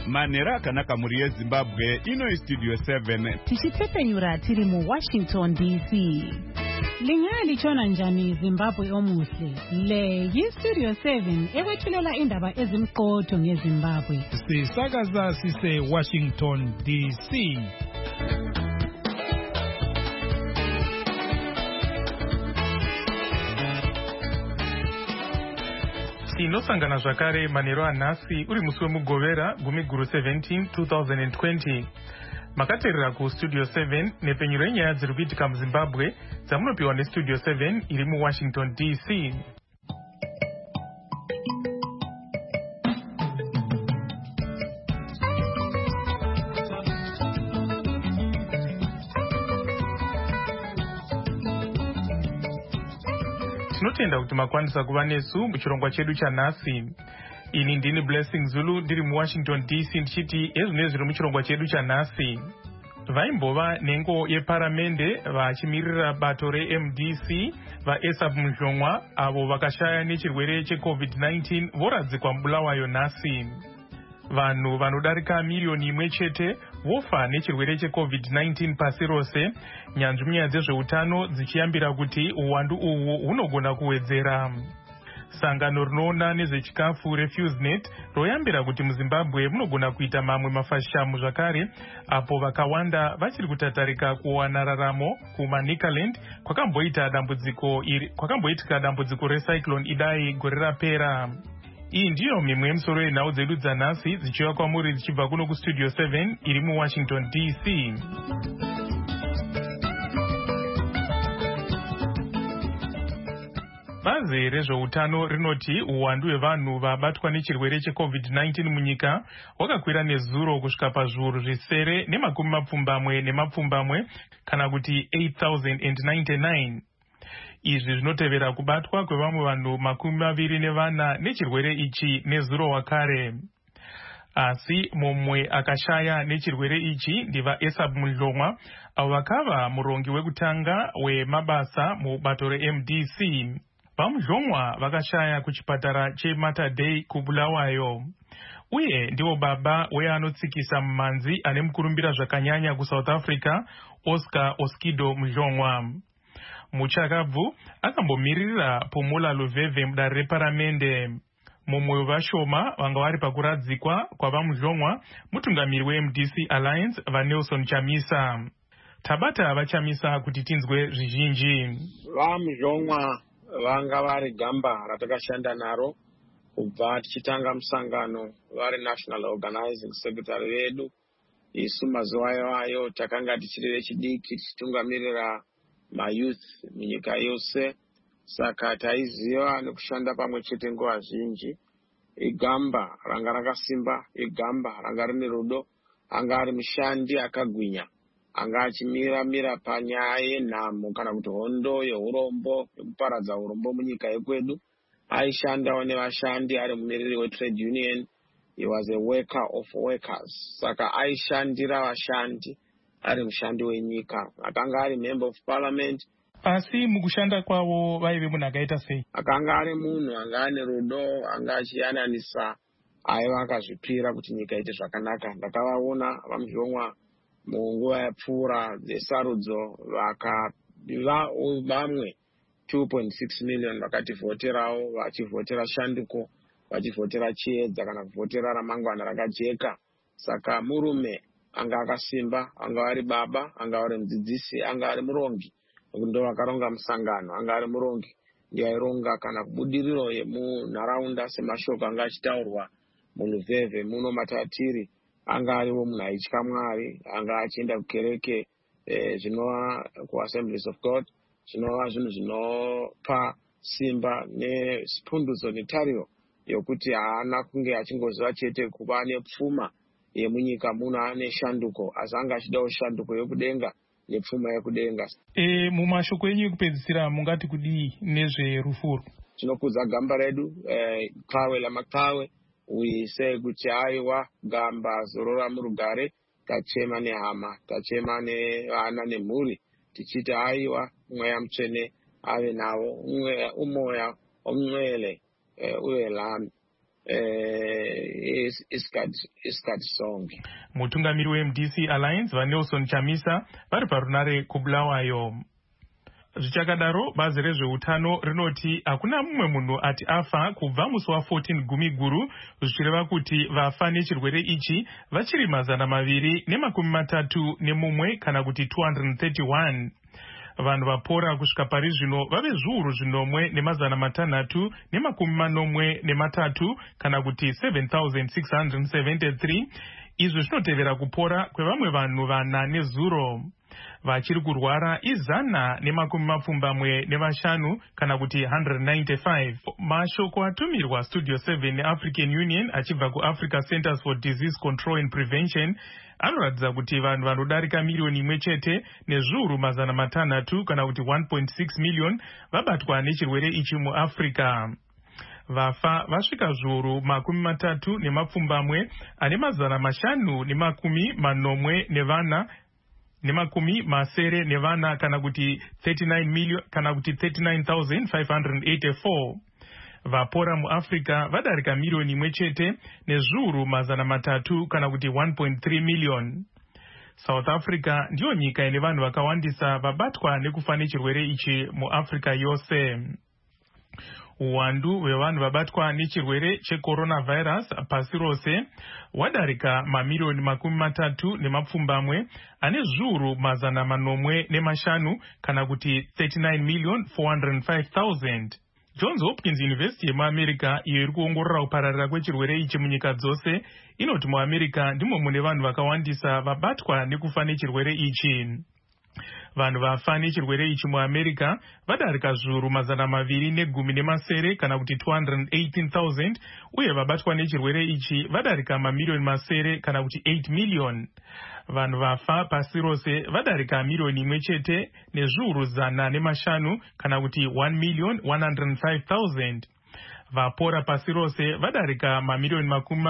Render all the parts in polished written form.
manhero akanaka muri yeZimbabwe. Ino Studio 7 tichitepenyura tiri mu Washington DC. Lingali chona njani Zimbabwe omuhle. Le yiStudio 7 ewethulela indaba ezimqotho ngeZimbabwe. Sisakaza sise Washington DC. Inosangana zvakare manhero anhasi uri musi wemugovera gumiguru 17 2020. Makateerera kuStudio 7 nepenyuro yenyaya dziri kuitika muZimbabwe dzamunopiwa neStudio 7 iri muWashington DC. Tinotenda kuti makwanisa kuva nesu muchirongwa chedu chanhasi. Ini ndini Blessing Zulu ndiri muWashington DC ndichiti ezvino zviri muchirongwa chedu chanhasi. Vaimbova nengo yeparamende vachimirira bato reMDC vaESAP Mhlongwa avo vakashaya nechirwere cheCovid-19 voradzikwa mubulawayo nhasi. Vanhu vanodarika miliyoni imwe chete vofa nechirwere cheCovid-19 pasi rose, nyanzvi munyaya dzezveutano dzichiyambira kuti uwandu uhu hunogona kuwedzera. Sangano rinoona nezvechikafu reFusenet royambira kuti muZimbabwe munogona kuita mamwe mafashamu zvakare, apo vakawanda vachiri kutatarika kuwana raramo kuManicaland kwakamboitika dambudziko recyclone Idai gore rapera. Iyi ndiyo mimwe yemisoro yenhau dzedu dzanhasi dzichiuya kwamuri dzichibva kuno kuStudio 7 iri muWashington DC. Bazi rezveutano rinoti uwandu hwevanhu vabatwa nechirwere cheCovid-19 munyika hwakakwira nezuro kusvika pazviuru zvisere nemakumi mapfumbamwe kana kuti 8,099. Izvi zvinotevera kubatwa kwevamwe vanhu 24 nechirwere ichi nezuro wakare. Asi mumwe akashaya nechirwere ichi ndivaESAP Mhlongwa avo vakava murongi wekutanga wemabasa mubato reMDC. VaMhlongwa vakashaya kuchipatara cheMater Dei kubulawayo. Uye ndivo baba weanotsikisa mumanzi ane mukurumbira zvakanyanya kuSouth Africa, Oscar Oskido Mhlongwa. Muchakabvu akambomirira Phumula Luveve mudare reparamende. Mumwe wevashoma vanga vari pakuradzikwa kwavaMhlongwa mutungamiri weMDC Alliance vaNelson Chamisa. Tabata vaChamisa kuti tinzwe zvizhinji. VaMhlongwa vanga vari gamba ratakashanda naro kubva tichitanga musangano, vari National Organizing Secretary vedu. Isu mazuva ayo takanga tichiri vechidiki tichitungamirira mayouth munyika yose, saka taiziva nekushanda pamwe chete nguva zhinji. Igamba ranga rakasimba, igamba ranga rine rudo, anga ari mushandi akagwinya, anga achimira panyaya yenhamo kana kuti hondo yeurombo yekuparadza urombo munyika yekwedu. Aishandawo nevashandi, ari mumiriri wetrade union. He was a worker of workers, saka aishandira vashandi, ari mushandi wenyika. Akanga ari member of parliament. Asi mukushanda kwavo vaive munhu akaita sei? Akanga ari munhu anga ane rudo, anga achiyananisa, aiva akazvipira kuti nyika ite zvakanaka. Ndakavaona vaMhlongwa munguva yapfuura dzesarudzo vamwe 2.6 million vakativhoterawo, vachivhotera shanduko, vachivhotera chiedza kana kuvhotera ramangwana rakajeka. Saka murume anga akasimba, anga ari baba, anga ari mudzidzisi, anga ari murongi. Ndo vakaronga musangano, anga ari murongi ndiye aironga kana kubudiriro yemunharaunda semashoko anga achitaurwa muLuveve muno Matatiri. Anga ariwo munhu aitya Mwari, anga achienda kukereke zvinova kuAssemblies of God, zvinova zvinhu zvinopa simba nespundudzo netariro yokuti haana kunge achingoziva chete kuva nepfuma yemunyika muno ane shanduko, asi anga achidawo shanduko yokudenga nepfuma yekudenga. Mumashoko enyu ekupedzisira mungati kudii nezverufuro? Tinokudza gamba redu, Qhawe laMaqhawe. We say kuti aiwa gamba zorora murugare, tachema nehama, tachema nevana nemhuri, tichiti aiwa mweya mutsvene ave navo, umoya omwele uye lami. isikhathi sonke. Mutungamiri weMDC Alliance vaNelson Chamisa vari parunare kuBulawayo. Zvichakadaro, bazi rezveutano rinoti hakuna mumwe munhu ati afa kubva musi wa14 Gumiguru, zvichireva kuti vafa nechirwere ichi vachiri 231 kana kuti 231. Vanhu vapora kusvika pari zvino vave zviuru 1,643 kana kuti 7,673. Izvo zvinotevera kupora kwevamwe vanhu 4 nezuro. Vachiri kurwara 125 kana kuti 195. Mashoko atumirwa Studio 7 neAfrican Union achibva kuAfrica Centers for Disease Control and Prevention anoratidza kuti vanhu vanodarika milioni imwe chete nezviuru 500 kana kuti 1.6 million vabatwa nechirwere ichi muAfrica. Vafa vasvika zviuru 30 ane 580 nevana kana kuti 39,584. Vapora muAfrica vadarika milioni imwe chete nezviuru 300 kana kuti 1.3 million. South Africa ndiyo nyika ine vanhu vakawandisa vabatwa nekufa nechirwere ichi muAfrica yose. Uwandu hwevanhu vabatwa nechirwere checoronavirus pasi rose wadarika mamilioni 30 ane zviuru 500 kana kuti 39,405,000. Johns Hopkins University yemuAmerica iyo iri kuongorora kupararira kwechirwere ichi munyika dzose inoti muAmerica ndimo mune vanhu vakawandisa vabatwa nekufa nechirwere ichi. Vanhu vafa nechirwere ichi muAmerica vadarika zviuru 210 kana kuti 218,000 uye vabatwa nechirwere ichi vadarika mamilioni 9 kana kuti 8 million. Vanhu vafa pasi rose vadarika milioni imwe chete nezviuru 105 kana kuti 1,105,000. Vapora pasi rose vadarika mamilioni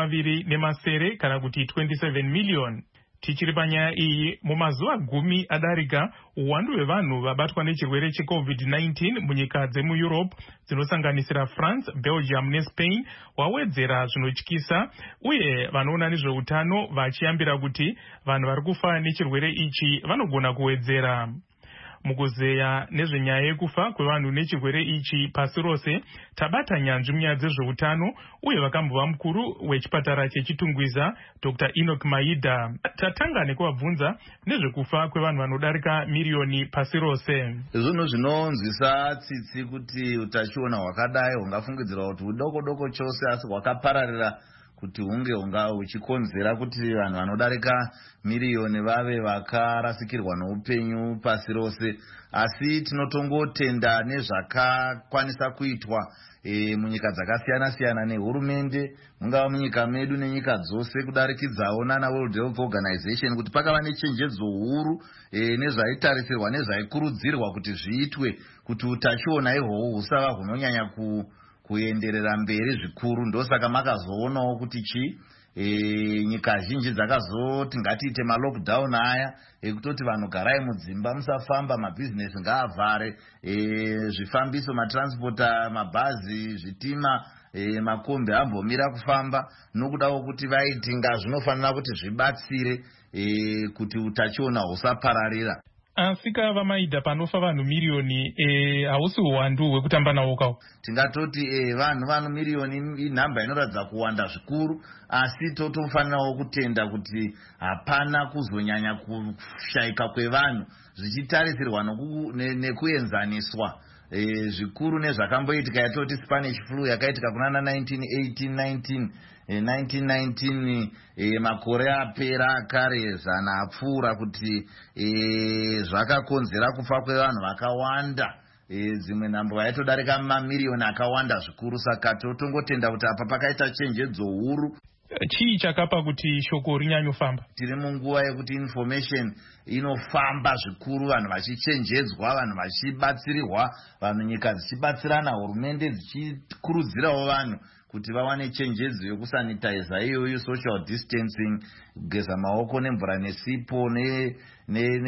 20 kana kuti 27 million. Tichiri panyaya iyi, mumazuva 10 adarika, uwandu hwevanhu vabatwa nechirwere cheCovid-19 munyika dzemuEurope dzinosanganisira France, Belgium neSpain wawedzera zvinotyisa, uye vanoona nezveutano vachiyambira kuti vanhu vari kufa nechirwere ichi vanogona kuwedzera. Mukuzeya nezvenyaya yekufa kwevanhu nechirwere ichi pasi rose, tabata nyanzvi munyaya dzezveutano uye vakambova mukuru wechipatara chechitungwiza Dr. Enoch Maida. Tatanga nekuvabvunza nezvekufa kwevanhu vanodarika milioni pasi rose. Zvinhu zvinonzwisa tsitsi kuti utachiona hwakadai hungafungidzirwa kuti hudoko chose asi hwakapararira kuti hunge huchikonzera kuti vanhu vanodarika miliyoni vave vakarasikirwa noupenyu pasi rose. Asi tinotongotenda nezvakakwanisa kuitwa munyika dzakasiyana-siyana nehurumende, mungava munyika medu nenyika dzose kudarikidzawo nana World Health Organization, kuti pakava nechenjedzo huru nezvaitarisirwa nezvaikurudzirwa kuti zviitwe kuti utachiona ihwohwo husava hunonyanya kuenderera mberi zvikuru. Ndosaka makazoonawo kuti nyika zhinji dzakazoti ngatiite malockdown aya ekutoti vanhu garai mudzimba musafamba, mabhizinesi ngaavhare, zvifambiso, matransporta, mabhazi, zvitima, makombi ambomira kufamba, nokudawo kuti vaiti zvinofanira kuti zvibatsire kuti utachiona husapararira. Asika vamaida panofa vanhu milioni hausi uwandu hwekutamba nawo kawo. Tingatoti vanhu milioni inhamba inoratidza kuwanda zvikuru, asi totofanirawo kutenda kuti hapana kuzonyanya kushaika kwevanhu zvichitarisirwa nekuenzaniswa zvikuru nezvakamboitika yatoti Spanish flu yakaitika kunana 1919 makore apera kare zana apfuura, kuti zvakakonzera kufa kwevanhu vakawanda, dzimwe nhambo vaitodarika mamiliyoni akawanda zvikuru. Saka totongotenda kuti apa pakaita chenjedzo huru. Chii chakapa kuti shoko rinyanyofamba? Tiri munguva yekuti information inofamba zvikuru, vanhu vachichenjedzwa, vanhu vachibatsirirwa, vanhu nyika dzichibatsirana, hurumende dzichikurudzirawo vanhu kuti vawane chenjedzo yokusanitiza iyoyo, social distancing, kugeza maoko nemvura nesipo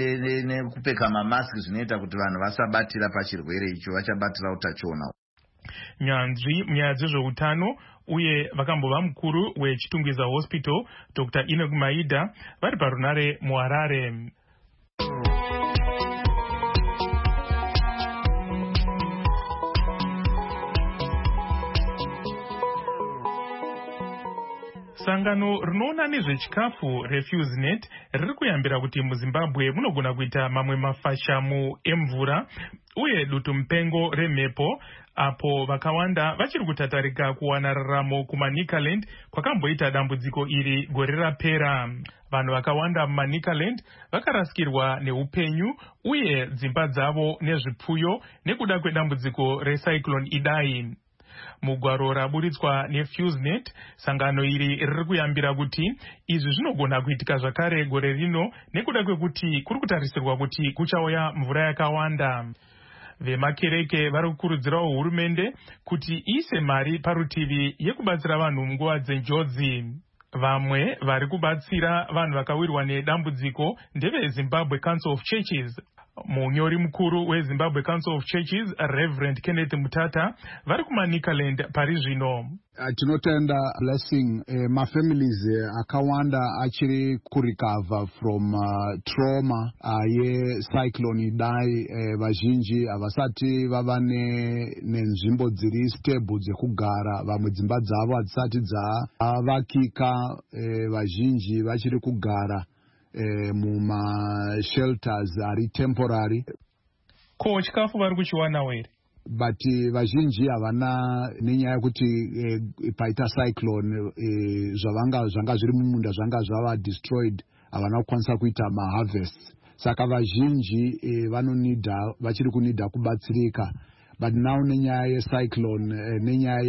nekupfeka mamaski, zvinoita kuti vanhu vasabatira pachirwere icho, vachabatira utachiona. nyanzvi munyaya dzezveutano uye vakambova mukuru wechitungwiza hospital Dr. Enoch Maida vari parunare muHarare. Sangano rinoona nezvechikafu RefuseNet riri kuyambira kuti muZimbabwe munogona kuita mamwe mafashamu emvura uye dutu mupengo remhepo, apo vakawanda vachiri kutatarika kuwana raramo kumaNicaland kwakamboita dambudziko iri gore rapera. Vanhu vakawanda mumaNicaland vakarasikirwa neupenyu uye dzimba dzavo nezvipfuyo nekuda kwedambudziko recyclone Idai. Mugwaro raburitswa neFuseNet, sangano iri riri kuyambira kuti izvi zvinogona kuitika zvakare gore rino nekuda kwekuti kuri kutarisirwa kuti kuchauya mvura yakawanda. Vemakereke vari kukurudzirawo hurumende kuti iise mari parutivi yekubatsira vanhu munguva dzenjodzi. Vamwe vari kubatsira vanhu vakawirwa nedambudziko ndeve-Zimbabwe Council of Churches. Munyori mukuru weZimbabwe Council of Churches, Reverend Kenneth Mutata, vari kumaNicaland pari zvino. Tinotenda blessing mafamilies akawanda achiri kurecover from trauma yecyclone Idai. Vazhinji havasati vava nenzvimbo dziri stable dzekugara, vamwe dzimba dzavo hadzisati dzavakika, vazhinji vachiri kugara muma-shelters ari temporary. Ko chikafu vari kuchiwanawo here? But vazhinji havana, nenyaya yekuti paita cyclone zvanga zviri mumunda zvanga zvava destroyed, havana kukwanisa kuita maharvest. Saka vazhinji vachiri kunida kubatsirika. But now nenyaya yecyclone, nenyaya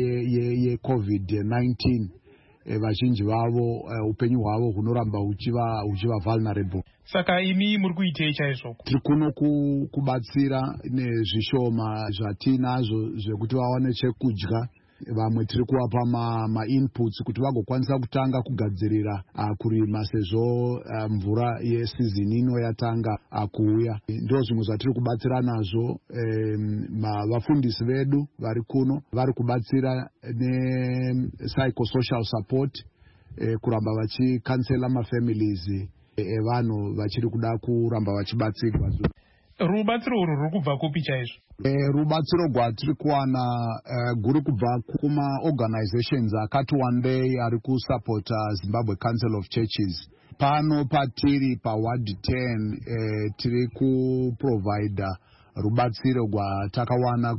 yeCovid-19, vazhinji vavo upenyu hwavo hunoramba huchiva vulnerable. Saka imi muri kuitei chaizvo? Tiri kuno kubatsira nezvishoma zvatinazvo zvekuti vawane chekudya. Vamwe tiri kuvapa ma-inputs kuti vagokwanisa kutanga kugadzirira kurima sezvo mvura yesizini ino yatanga kuuya. Ndo zvimwe zvatiri kubatsira nazvo. Vafundisi vedu vari kuno vari kubatsira ne-psychosocial support, kuramba vachikansela mafamilies evanhu vachiri kuda kuramba vachibatsirwa. Rubatsiro urwu ruri kubva kupi chaizvo? Rubatsiro rwatiri kuwana guri kubva kuma-organizations akati wandei ari kusapota Zimbabwe Council of Churches. Pano patiri paWard 10 tiri kuprovide rubatsiro rwatakawana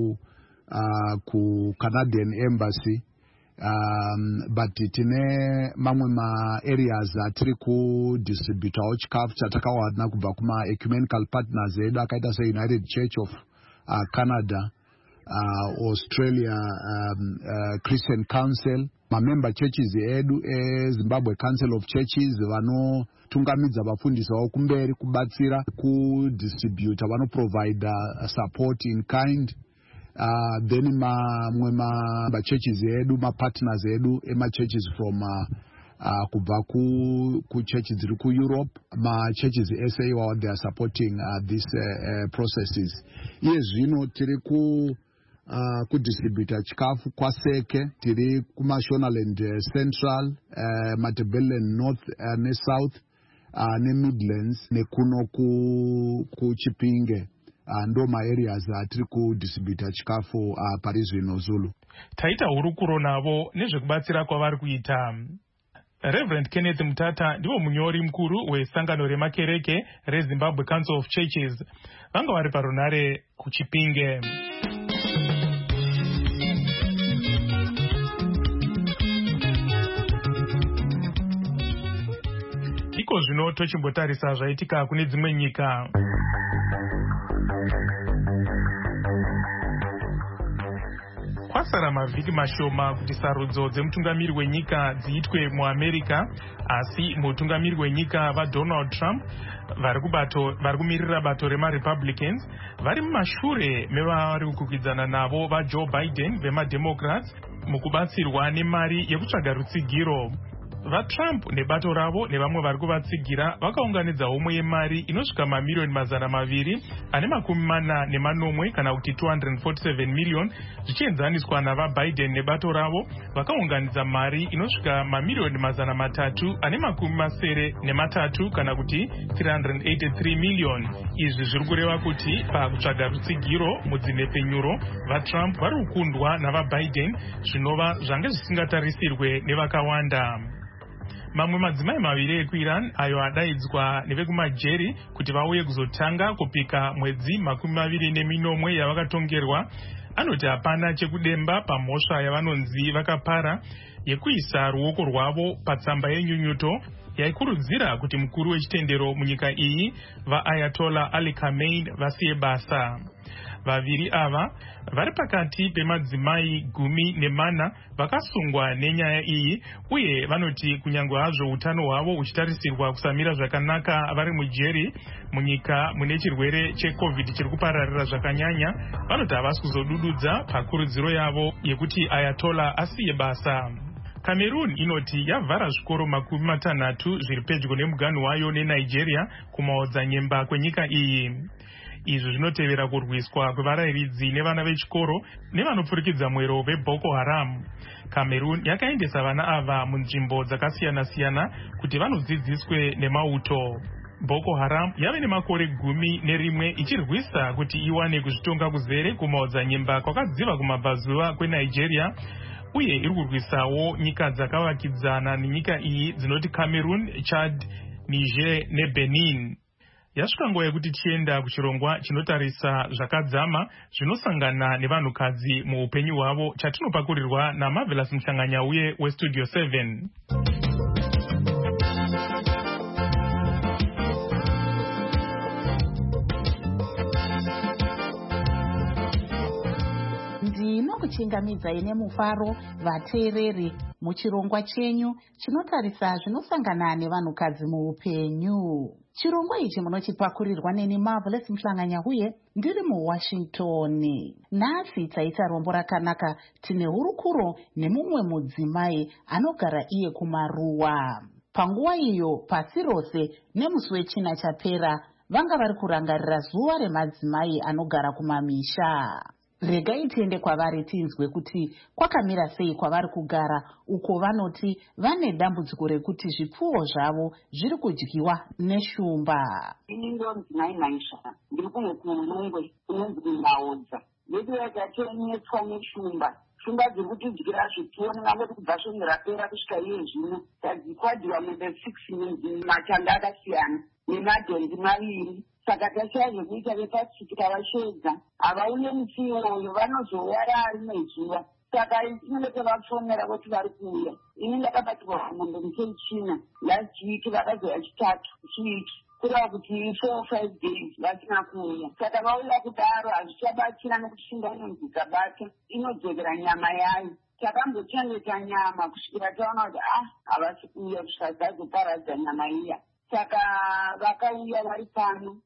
ku Canadian Embassy. But tine mamwe ma-areas atiri kudistributawo chikafu chatakawana kubva kuma-ecumenical partners edu akaita se-United Church of Canada, Australia Christian Council, mamember churches edu eZimbabwe Council of Churches vanotungamidza vafundisi vavo kumberi kubatsira kudistributa, vanoprovide support in kind. Then mamwe ma-churches edu, ma-partners edu ema-churches from kubva ku-churches dziri ku-Europe, ma-churches SA while they are supporting these processes. Iye zvino tiri kudistributa chikafu kwaseke, tiri kuMashonaland Central, Matabeleland North ne-South, ne-Midlands, nekuno kuChipinge. Ndo ma-areas atiri kudistributa chikafu pari zvino Zulu. Taita hurukuro navo nezvekubatsira kwavari kuita. Reverend Kenneth Mutata ndivo munyori mukuru wesangano remakereke reZimbabwe Council of Churches. Vanga vari parunare kuChipinge. Iko zvino tochimbotarisa zvaitika kune dzimwe nyika. Kwasara mavhiki mashoma kuti sarudzo dzemutungamiri wenyika dziitwe muAmerica, asi mutungamiri wenyika vaDonald Trump vari kumirira bato remaRepublicans vari mumashure mevari kukwikwidzana navo vaJoe Biden vemaDemocrats mukubatsirwa nemari yekutsvaga rutsigiro. vaTrump nebato ravo nevamwe vari kuvatsigira vakaunganidza homwe yemari inosvika mamiliyoni 240 ane makumi mana nemanomwe kana kuti 247 miliyoni zvichienzaniswa navaBiden nebato ravo vakaunganidza mari inosvika mamiliyoni 300 ane makumi masere nematatu kana kuti 383 miliyoni. Izvi zviri kureva kuti pakutsvaga rutsigiro mudzinepenyuro vaTrump vari kukundwa navaBiden zvinova zvange zvisingatarisirwe nevakawanda. Mamwe madzimai maviri ekuIran ayo adaidzwa nevekumajeri kuti vauye kuzotanga kupika mwedzi 24 yavakatongerwa anoti hapana chekudemba pamhosva yavanonzi vakapara yekuisa ruoko rwavo patsamba yenyunyuto yaikurudzira kuti mukuru wechitendero munyika iyi vaAyatollah Ali Khamenei vasiye basa. Vaviri ava vari pakati pemadzimai 14 vakasungwa nenyaya iyi uye vanoti kunyange hazvo utano hwavo huchitarisirwa kusamira zvakanaka vari mujeri munyika mune chirwere cheCovid chiri kupararira zvakanyanya, vanoti havasi kuzodududza pakurudziro yavo yekuti Ayatollah asiye basa. Cameroon inoti yavhara zvikoro 60 zviri pedyo nemuganhu wayo neNigeria kumaodzanyemba kwenyika iyi. Izvi zvinotevera kurwiswa kwevarayiridzi nevana vechikoro nevanopfurikidza mwero veBoko Haram. Cameroon yakaendesa vana ava munzvimbo dzakasiyana-siyana kuti vanodzidziswe nemauto. Boko Haram yave nemakore 11 ichirwisa kuti iwane kuzvitonga kuzere kumaodzanyemba kwakadziva kumabvazuva kweNigeria uye iri kurwisawo nyika dzakavakidzana nenyika iyi dzinoti Cameroon, Chad, Niger neBenin. Yasvika nguva yekuti tienda kuchirongwa chinotarisa zvakadzama zvinosangana nevanhukadzi muupenyu hwavo chatinopakurirwa naMarvelous Mhlanganyauye weStudio 7. Ndinokuchingamidzai nemufaro vateereri muchirongwa chenyu chinotarisa zvinosangana nevanhukadzi muupenyu. Chirongwa ichi munochipakurirwa neni Marvelous Mhlanganyauye ndiri muWashington. Nhasi taita rombo rakanaka tine hurukuro nemumwe mudzimai anogara iye kumaruwa. Panguva iyo pasi rose nemusi wechina chapera vanga vari kurangarira zuva remadzimai anogara kumamisha. Regai tiende kwavari tinzwe kuti kwakamira sei kwavari kugara uko vanoti vane dambudziko rekuti zvipfuwo zvavo zviri kudyiwa neshumba. Ini ndonzi Maisha, ndiri kumwe kuNongwe kunonzi kuMaodza. Yedu yakatonetswa neshumba. Shumba dziri kutidyira zvipfuwo nangoti kubva svonge rapera kusvika iye zvino tadzikwadhiwa mende 6 matanda akasiyana nemadhonzi 2. Saka tashaya zvekuita vepasi tikavashedza havauye musi iwoyo vanozouya rimwe zuva. Saka tinenge tavapfonera kuti vari kuuya. Ini ndakabatirwa pamombe museichina last week vakazouya chitatu chiwiki kureva kuti 4-5 days vasina kuuya. Saka vauya kudaro hazvichabatsira nekuti shumba inonzi ikabata inodzokera nyama yayo. Takambochengeta nyama kusvikira taona kuti havasi kuuya kusvika dzazoparadza nyama iya. Saka vakauya vari pano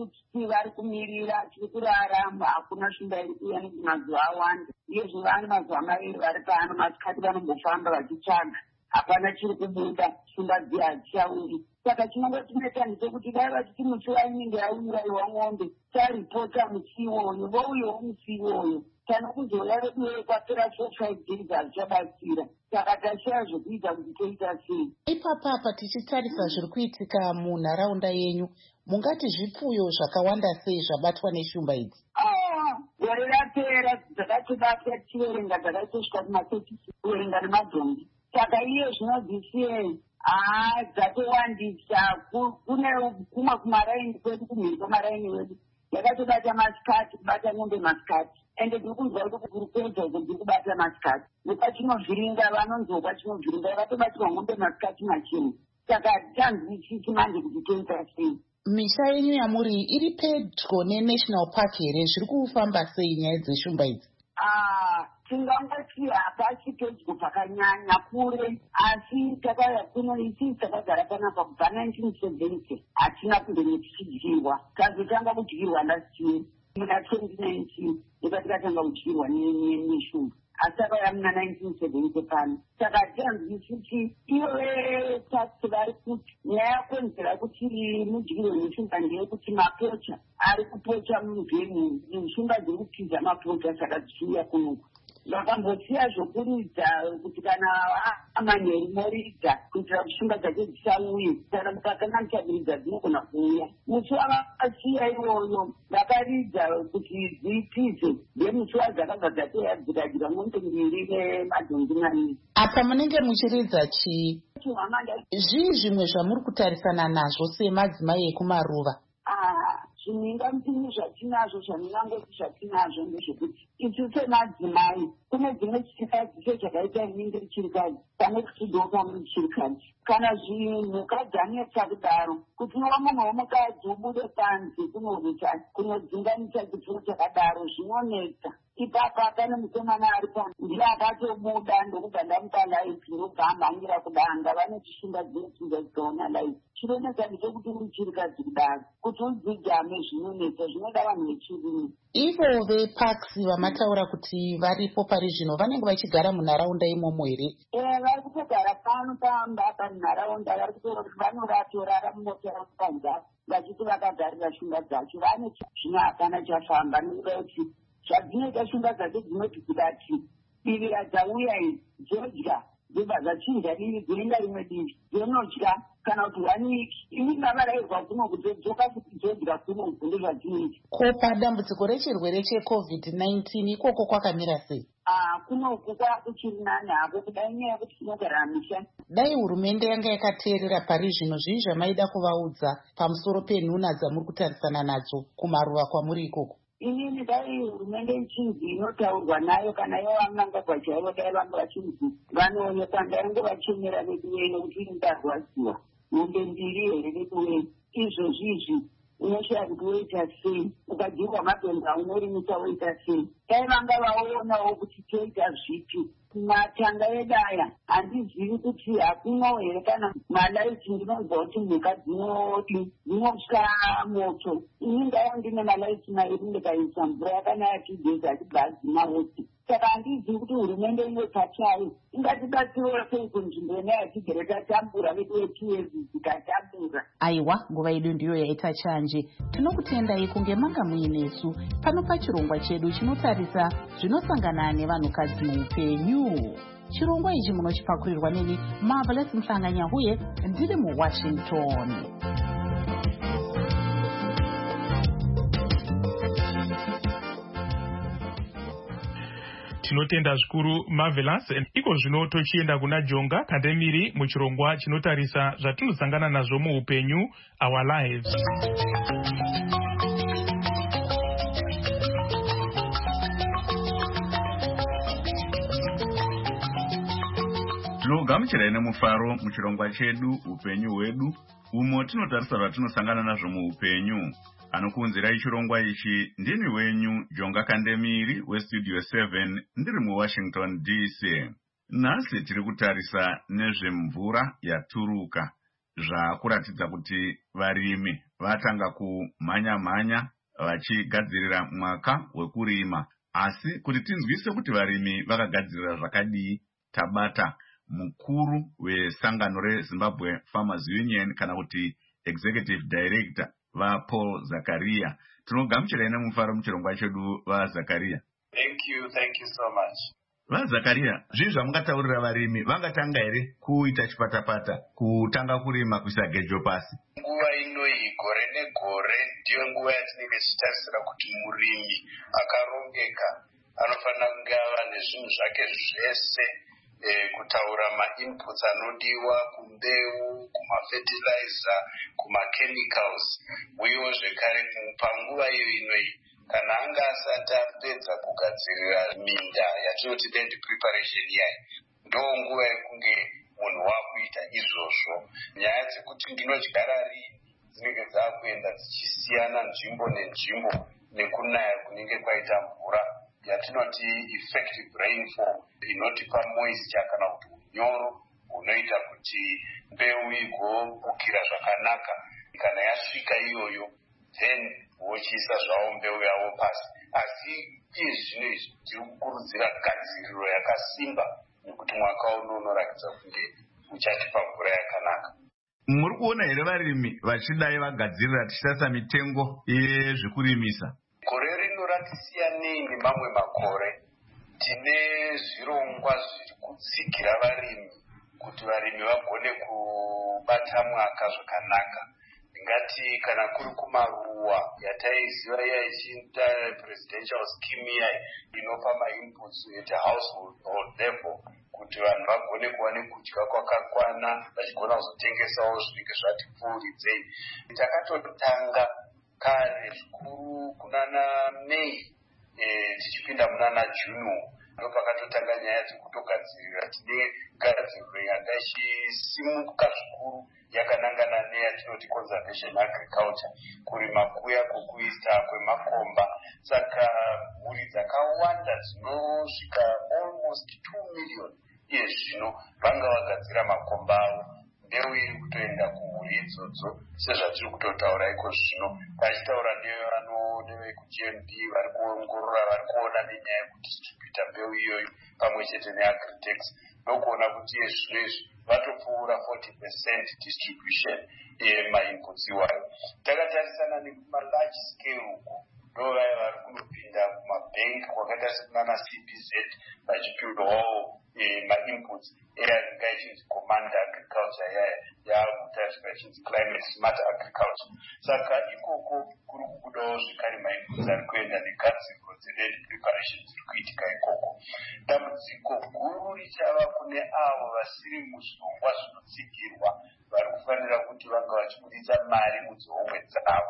vari kumirira tiri kurarama hakuna shumba iri kuuya nekuti mazuva awanda. Iye zvino vane mazuva 2 vari pano masikati vanombofamba vachitsvaga hapana chiri kubuda shumba dzi hadzichauri. Saka chinongotineta ndechekuti dai vachiti musi wainenge yauraiwa mwombe taripota musi iwoyo vouyewo musi iwoyo kana kuzoya vedu kwapera 4-5 days hazvichabatsira. Saka tashaya zvekuita kuti toita sei. Ipapapa tichitarisa zviri kuitika munharaunda yenyu mungati zvipfuyo zvakawanda sei zvabatwa neshumba idzi? Gore rapera dzakatibata tichiverenga dzakaitosvika kuma-30 kuverenga nemadhongi. Saka iye zvinodzisiyei dzatowandisa kune kumwe kumaraini kwedu kumhiri kwamaraini wedu yakatobata masikati kubata mombe masikati. Ende tiri kunzwa kuti kuri kwedza uko tiri kubata masikati. Nepachinovhiringa vanonzwa pachinovhiringa vakatobatirwa mombe masikati machena. Saka tanzwisisi manje kuti toita sei. Misha yenyu yamuri iri pedyo neNational Park here zviri kufamba sei nyaya dzeshumba idzi? Tingangoti hapasi pedyo pakanyanya kure asi takauya kuno isi takagara panapa kubva 1970 hatina kunge tichidyirwa tazotanga kudyirwa last year. muna 2019 yakati katanga kutyirwa neshumba, asi akauya muna 1970 pano. Saka hatihanzwisisi iyo tax vari kuti nyaya yakonzera kuti mudyirwe neshumba ndeyekuti mapocha ari kupocha muvhemu, shumba dziri kupinza mapocha, saka dzichiuya kunoku. Vakambosiya zvokuridza kuti kana amanyeri moridza kuitira kuti shumba dzake dzisauye, kana mukakanga muchaburidza dzinogona kuuya. Musi wavakasiya iwoyo vakaridza kuti dzitize, ndemusi wadzakabva dzatoya dzikadyira mombe 2 nemadhongi 4. Apa munenge muchiridza chii? Zvii zvimwe zvamuri kutarisana nazvo semadzimai ekumaruva? Zviningamupini zvatinazvo, zvandingangoti zvatinazvo ndezvekuti isu semadzimai kune dzimwe chirikadzi chezvakaita inenge richirikadzi pane kuchidoka muri chirikadzi. Kana zvinhuka dzanetsa kudaro, kuti iwe munhu womukadzi ubude panze kunodzinganisa chipfuwo chakadaro zvinonetsa. Ipapa pane mukomana ari pano ndiye akatobuda ndokubva ndamupa laifi ndobva amhangira kudanga, vane chishumba dzinopinza dzikaona laifi. Chinonetsa ndechekuti uri chirikadzi kudaro, kuti udzidzame zvinonetsa, zvinoda vanhu vechirimi. Ivo vePaxi vamataura kuti varipo pari zvino vanenge vachigara munharaunda imomo here? Vari kutogara pano pamba panharaunda, vari kutora kuti vanoratorara mumotora panza vachiti vakagarira shumba dzacho. Vane zvino hapana chafamba nekuda kuti zvadzinoita shumba dzacho dzinoti dzikati divi radzauya iyi dzodya dzobva dzachinja divi dzoenda rimwe divi dzonodya, kana kuti 1 week ini ngavarayirwa kuno kudzoka kuti dzodya kuno kunde zvadzinoita. Ko padambudziko rechirwere cheCovid-19 ikoko kwakamira sei? Kunoku kwakuchiri nani hako, kudai nyaya yekuti tinogara misha. Dai hurumende yanga yakateerera pari zvino, zvii zvamaida kuvaudza pamusoro penhuna dzamuri kutarisana nadzo kumaruva kwamuri ikoko? Inini dai hurumende ichinzi inotaurwa nayo, kana ivo vamangagwa chaivo dai vanga vachinzi vanoonekwa, ndainge vachemera vekuwe nekuti indarwadziwa mombe 2 here vekuwe. Izvozvizvi unoshaya kuti woita sei, ukadyirwa madonza unorimisa woita sei. Dai vanga vaonawo kuti toita zvipi. Matanga edu aya handizivi kuti hakuno here kana malaiti. Ndinonzwa kuti mhuka dzinosvika moto. Ini ndaiva ndine malaiti mairi ndikaisa mvura yakanaya tigeza achibva adzima wose. Saka handizivi kuti hurumende inotachayo ingatibatsirawo sei kunzvimbo ina yatigere tatambura vedu vechiezi dzikatambura. Aiwa, nguva yedu ndiyo yaita chanje. Tinokutendai kunge manga muinesu pano pachirongwa chedu chinotarisa zvinosangana nevanhukadzi muupenyu. Chirongwa ichi munochipakurirwa neni Marvelous Mhlanga-Nyahuye, ndiri muWashington. Tinotenda zvikuru Marvelous. Iko zvino tochienda kuna Jonga Kandemiri muchirongwa chinotarisa zvatinosangana nazvo muupenyu, Our Lives. Tinogamuchirai nemufaro muchirongwa chedu upenyu hwedu, umo tinotarisa zvatinosangana nazvo muupenyu. Anokuunzirai chirongwa ichi ndini wenyu Jonga Kandemiri weStudio 7 ndiri muWashington DC. Nhasi tiri kutarisa nezvemvura yaturuka, zvakuratidza kuti varimi vatanga kumhanya-mhanya vachigadzirira mwaka wekurima. Asi kuti tinzwise kuti varimi vakagadzirira zvakadii, tabata mukuru wesangano reZimbabwe Farmers Union kana kuti Executive Director vaPaul Zakaria. Tinogamuchirai nemufaro muchirongwa chedu vaZakaria. Thank you so much. VaZakaria, zvii zvamungataurira varimi vangatanga here kuita chipatapata kutanga kurima kuisa gejo pasi? Nguva inoyi gore negore ndiyo nguva yatinenge tichitarisira kuti murimi akarongeka anofanira kunge ava nezvinhu zvake zvese, kutaura ma-inputs anodiwa kumbeu, kuma-fertilizer, kuma-chemicals. Uyewo zvekare panguva iyo inoyi kana anga asati apedza kugadzirira minda yatinoti land preparation yayi, ndonguva yekunge munhu wakuita izvozvo. Nyaya dzekuti ndinodyara rii dzinenge dzakuenda dzichisiyana nzvimbo nenzvimbo nekunaya kunenge kwaita mvura yatinoti effective rainfall inotipa moisture kana kuti unyoro unoita kuti mbeu igobukira zvakanaka. Kana yasvika iyoyo then vochiisa zvavo mbeu yavo pasi. Asi iye zvino izvi tiri kukurudzira gadziriro yakasimba nekuti mwaka uno unorakidza kunge uchatipa mvura yakanaka. Muri kuona here varimi vachidai vagadzirira tichitasa mitengo yezvekurimisa? Gore rino ratisiyanei nemamwe makore. Tine zvirongwa zviri kutsikira varimi kuti varimi vagone kubata mwaka zvakanaka. Ngati kana kuri kumaruwa yataiziva yaichiita presidential scheme iyai inopa mainputs at household level kuti vanhu vagone kuva nekudya kwakakwana vachigona kuzotengesawo zvinenge zvati pfuuridzei. Takatotanga kare zvikuru kunana May tichipinda munana June ndopakatotanga nyaya dzekutogadzirira. Tine gadziriro yanga ichisimuka zvikuru yakanangana neyatinoti conservation agriculture, kurima kuya kwokuisa kwemakomba. Saka mhuri dzakawanda dzinosvika almost 2 million iye zvino vanga vagadzira makomba avo. Mbeu iri kutoenda kumhuri idzodzo sezvatiri kutotaura iko zvino. Tachitaura nevekuGMB vari kuongorora, vari kuona nenyaya yekudistributa mbeu iyoyi pamwe chete neagritex. Ndokuona kuti iye zvino izvi vatopfuura 40% distribution yemainputs iwayo. Takatarisana nekumalarge scale uko ndovaya vari kunopinda kumabhengi kwakaita sekunana CBZ vachipiwawo mainputs eyaringa ichinzi command agriculture yaakutariswa ichinzi climate smart agriculture. Saka ikoko kuri kubudawo zvekare mainputs ari kuenda negadziriro dzeland preparation dziri kuitika ikoko. Dambudziko guru richava kune avo vasiri muzvirongwa zvinotsigirwa vari kufanira kuti vanga vachibuditsa mari mudzihomwe dzavo.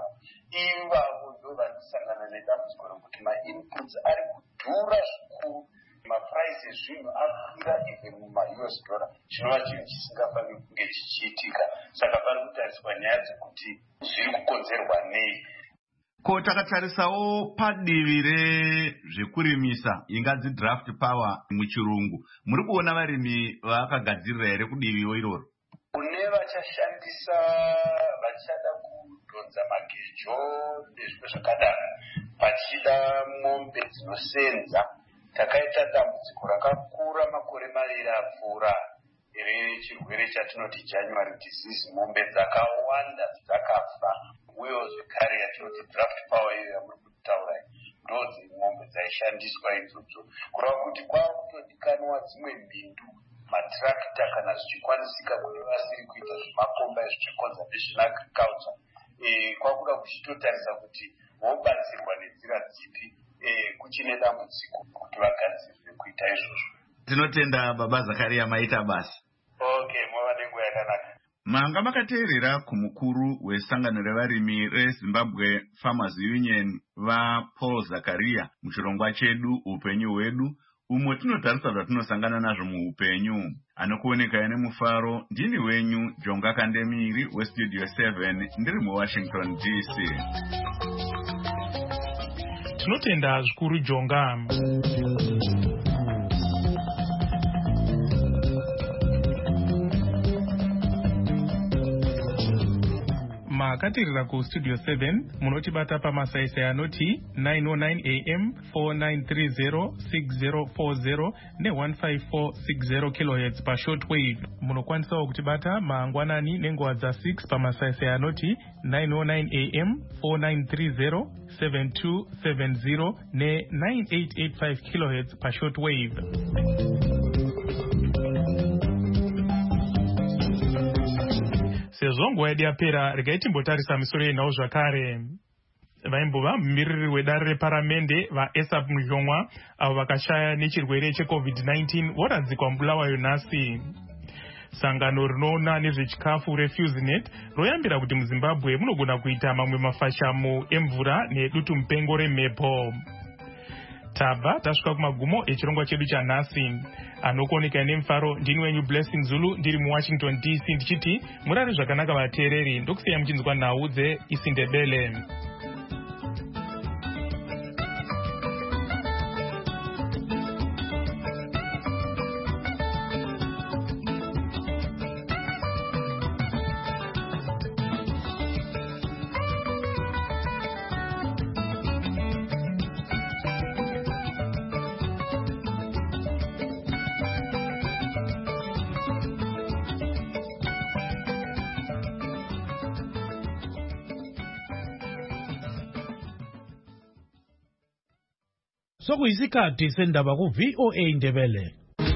Ivavo ndo vanosangana nedambudziko rekuti mainputs ari kudhura zvikuru. Maprice ezvinhu akwira even muma-US dollar, chinova chinhu chisingafaniri kunge chichiitika. Saka pari kutariswa nyaya dzekuti zviri kukonzerwa nei. Ko takatarisawo padivi rezvekurimisa ingadzi draft power muchirungu, muri kuona varimi vakagadzirira here kudiviwo iroro? Kune vachashandisa vachada kudhonza magejo nezvimwe zvakadaro vachida mombe dzinosenza. Takaita dambudziko rakakura makore maviri apfuura rechirwere chatinoti January disease. Mombe dzakawanda dzakafa. Uyewo zvekare yatinoti draft power iyo yamuri kutaura ndodzimombe dzaishandiswa idzodzo. Kureva kuti kwakutodikanwa dzimwe mbindu, matrakta kana zvichikwanisika kune vasiri kuita zvemakomba ezveconservation agriculture. Kwakuda kuchitotarisa kuti vobatsirwa nenzira dzipi kuchine dambudziko kuti vagadzirire kuita izvozvo. Tinotenda Baba Zakaria maita basa. Okay, mwava nenguva yakanaka. Manga makateerera kumukuru wesangano revarimi reZimbabwe Farmers Union vaPaul Zakaria muchirongwa chedu upenyu hwedu, umwe tinotarisa zvatinosangana nazvo muupenyu. Anokuoneka nemufaro ndini wenyu Jonga Kandemiri weStudio 7 ndiri muWashington DC. Tinotenda zvikuru Jonga. Makatirira kuStudio 7 munotibata pamasaisai anoti 909 AM 4930 6040 ne15460 kHz pashortwave. Munokwanisawo kutibata mangwanani nenguva dza6 pamasaisai anoti 909 AM 4930 7270 ne9885 kHz pashortwave. Sezvo nguva yedu yapera, regai timbotarisa misoro yenhau zvakare. Vaimbova mumiriri wedare reparamende vaESAP Mushongwa avo vakashaya nechirwere cheCovid-19 voradzikwa mubulawayo nhasi. Sangano rinoona nezvechikafu reFusenet royambira kuti muZimbabwe munogona kuita mamwe mafashamo emvura nedutu mupengo remhepo. Tabva tasvika kumagumo echirongwa chedu chanhasi. Anokuoneka nemufaro ndini wenyu Blessing Zulu ndiri muWashington DC ndichiti murare zvakanaka vateereri, ndokusiya muchinzwa nhau dzeIsindebele. sokuyisikhathi sendaba ku-VOA Indebele.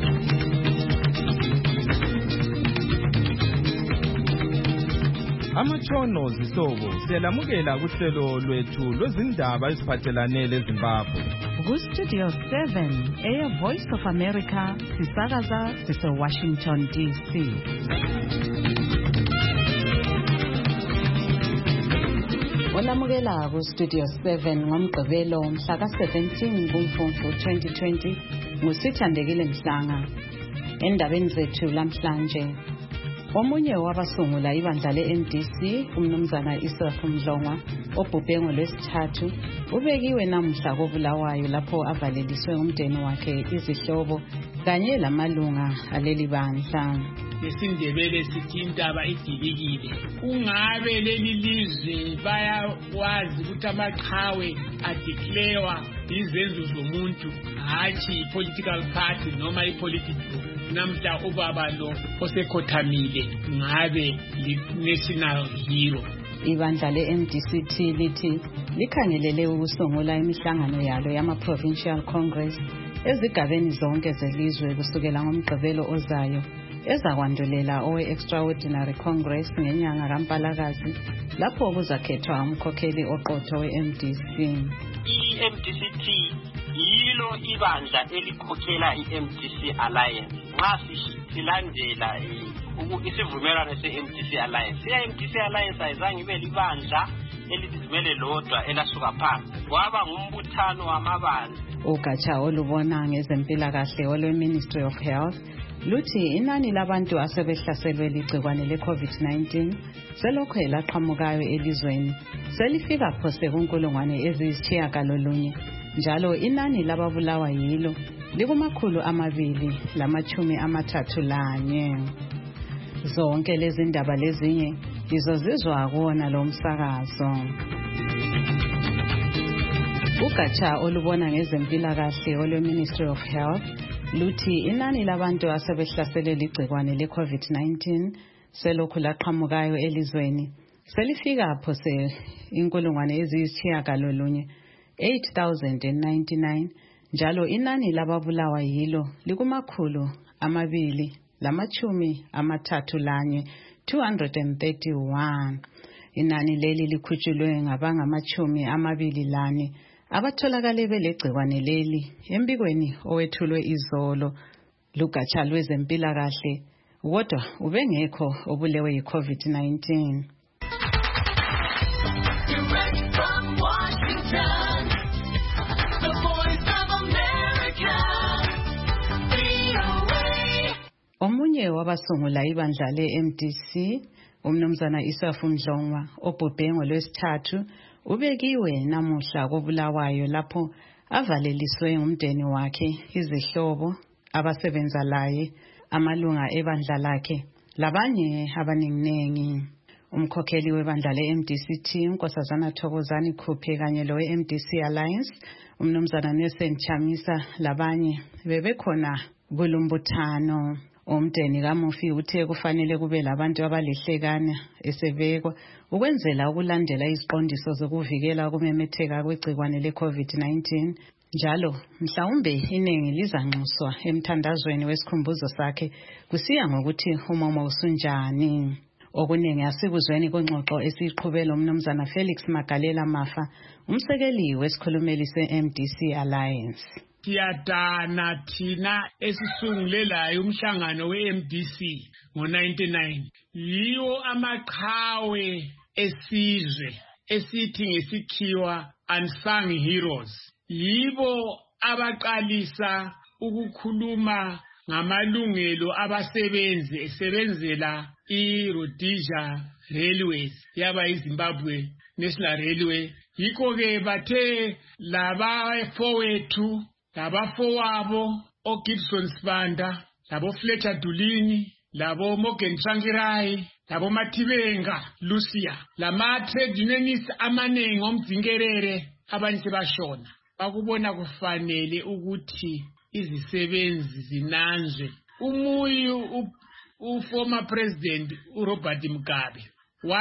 Amatshono zihlobo siyalamukela kuhlelo lwethu lwezindaba eziphathelane leZimbabwe. Ku-Studio 7 Voice of America sisakaza sise-Washington DC. Olamukela ku-Studio 7 ngomgqibelo mhla ka-17 kuMfumfu 2020 nguSithandekile Mhlanga. Endabeni zethu lamhlanje, omunye wabasungula ibandla le-MDC umnumzana Isafu Mdlongwa obhubhe ngoLwesithathu ubekiwe namuhla koBulawayo lapho avaleliswe umndeni wakhe, izihlobo kanye lamalunga aleli bandla. Nesindebele sithi indaba idilikile. Ungabe leli lizwe bayawazi ukuthi amaqhawe adeclarewa izenzo zomuntu, hatshi i-political party noma i-political. Namhla ubaba lo osekhothamile ngabe li-national hero. Ibandla le-MDC lithi likhangelele ukusungula imihlangano yalo yama-Provincial Congress ezigabeni zonke zelizwe kusukela ngomgqibelo ozayo, ezakwandulela owe-Extraordinary Congress ngenyanga kaMpalakazi lapho kuzakhethwa umkhokheli oqotho we-MDC. I-MDCT yilo ibandla elikhokhela i-MDC Alliance. Nxa silandela isivumelwano se-MDC Alliance, i-MDC Alliance ayizange ibe libandla elizimele lodwa elasuka phansi, kwaba ngumbuthano wamabandla. Ugatsha olubona ngezempilakahle olwe-Ministry of Health luthi inani labantu asebehlaselwe ligcikwane le-COVID-19 selokhu laqhamukayo elizweni selifika phose kunkulungwane eziyisitshiyagalolunye, njalo inani lababulawa yilo likumakhulu-231. Zonke lezi ndaba lezinye izozizwa kuwona lo msakazo. Ugatsha olubona ngezempilakahle olwe-Ministry of Health luthi inani labantu asebehlasele ligcikwane le-COVID-19 selokhu laqhamukayo elizweni selifika phose inkulungwane eziyisitshiyagalolunye 8,099, njalo inani lababulawa yilo likumakhulu-231, 231. Inani leli likhutshulwe ngabangama-24 abatholakale belegcikwane leli embikweni owethulwe izolo lugatsha lwezempilakahle, kodwa ubengekho obulewe yi-COVID-19. Omunye wabasungula ibandla le-MDC umnumzana Isafu Mdlongwa obhubhe ngoLwesithathu ubekiwe namuhla koBulawayo lapho avaleliswe umndeni wakhe, izihlobo, abasebenza laye, amalunga ebandla lakhe labanye abaninginengi. Umkhokheli webandla le-MDCT uNkosazana Thokozani Khuphe kanye lowe-MDC Alliance umnumzana Nelson Chamisa labanye bebekhona kulumbuthano. Umndeni kamufi uthe kufanele kube labantu abalihlekana esebekwa ukwenzela ukulandela iziqondiso zokuvikela ukumemetheka kwegcikwane le-COVID-19, njalo mhlawumbe iningi lizanxuswa emthandazweni wesikhumbuzo sakhe kusiya ngokuthi umomo usunjani. Okuningi asikuzweni kungxoxo esiyiqhubela umnumzana Felix Magalela Mafa, umsekeli wesikhulumeli se-MDC Alliance. Siyadana thina esisungulelayo umhlangano we-MDC ngo-99 yiwo amaqhawe esizwe esithi ngesikhiwa unsung heroes. Yibo abaqalisa ukukhuluma ngamalungelo abasebenzi esebenzela i-Rhodesia Railways yaba iZimbabwe National Railway. Yikho-ke bathe labafowethu labafowabo oGibson Sibanda, labo Fletcher Dulini, labo Morgan Tsvangirai, labo Matibenga Lucia, lama trade unionists amanengi omdzingerere abanye sebashona. Bakubona kufanele ukuthi izisebenzi zinanzwe. Umuyu former president uRobert Mugabe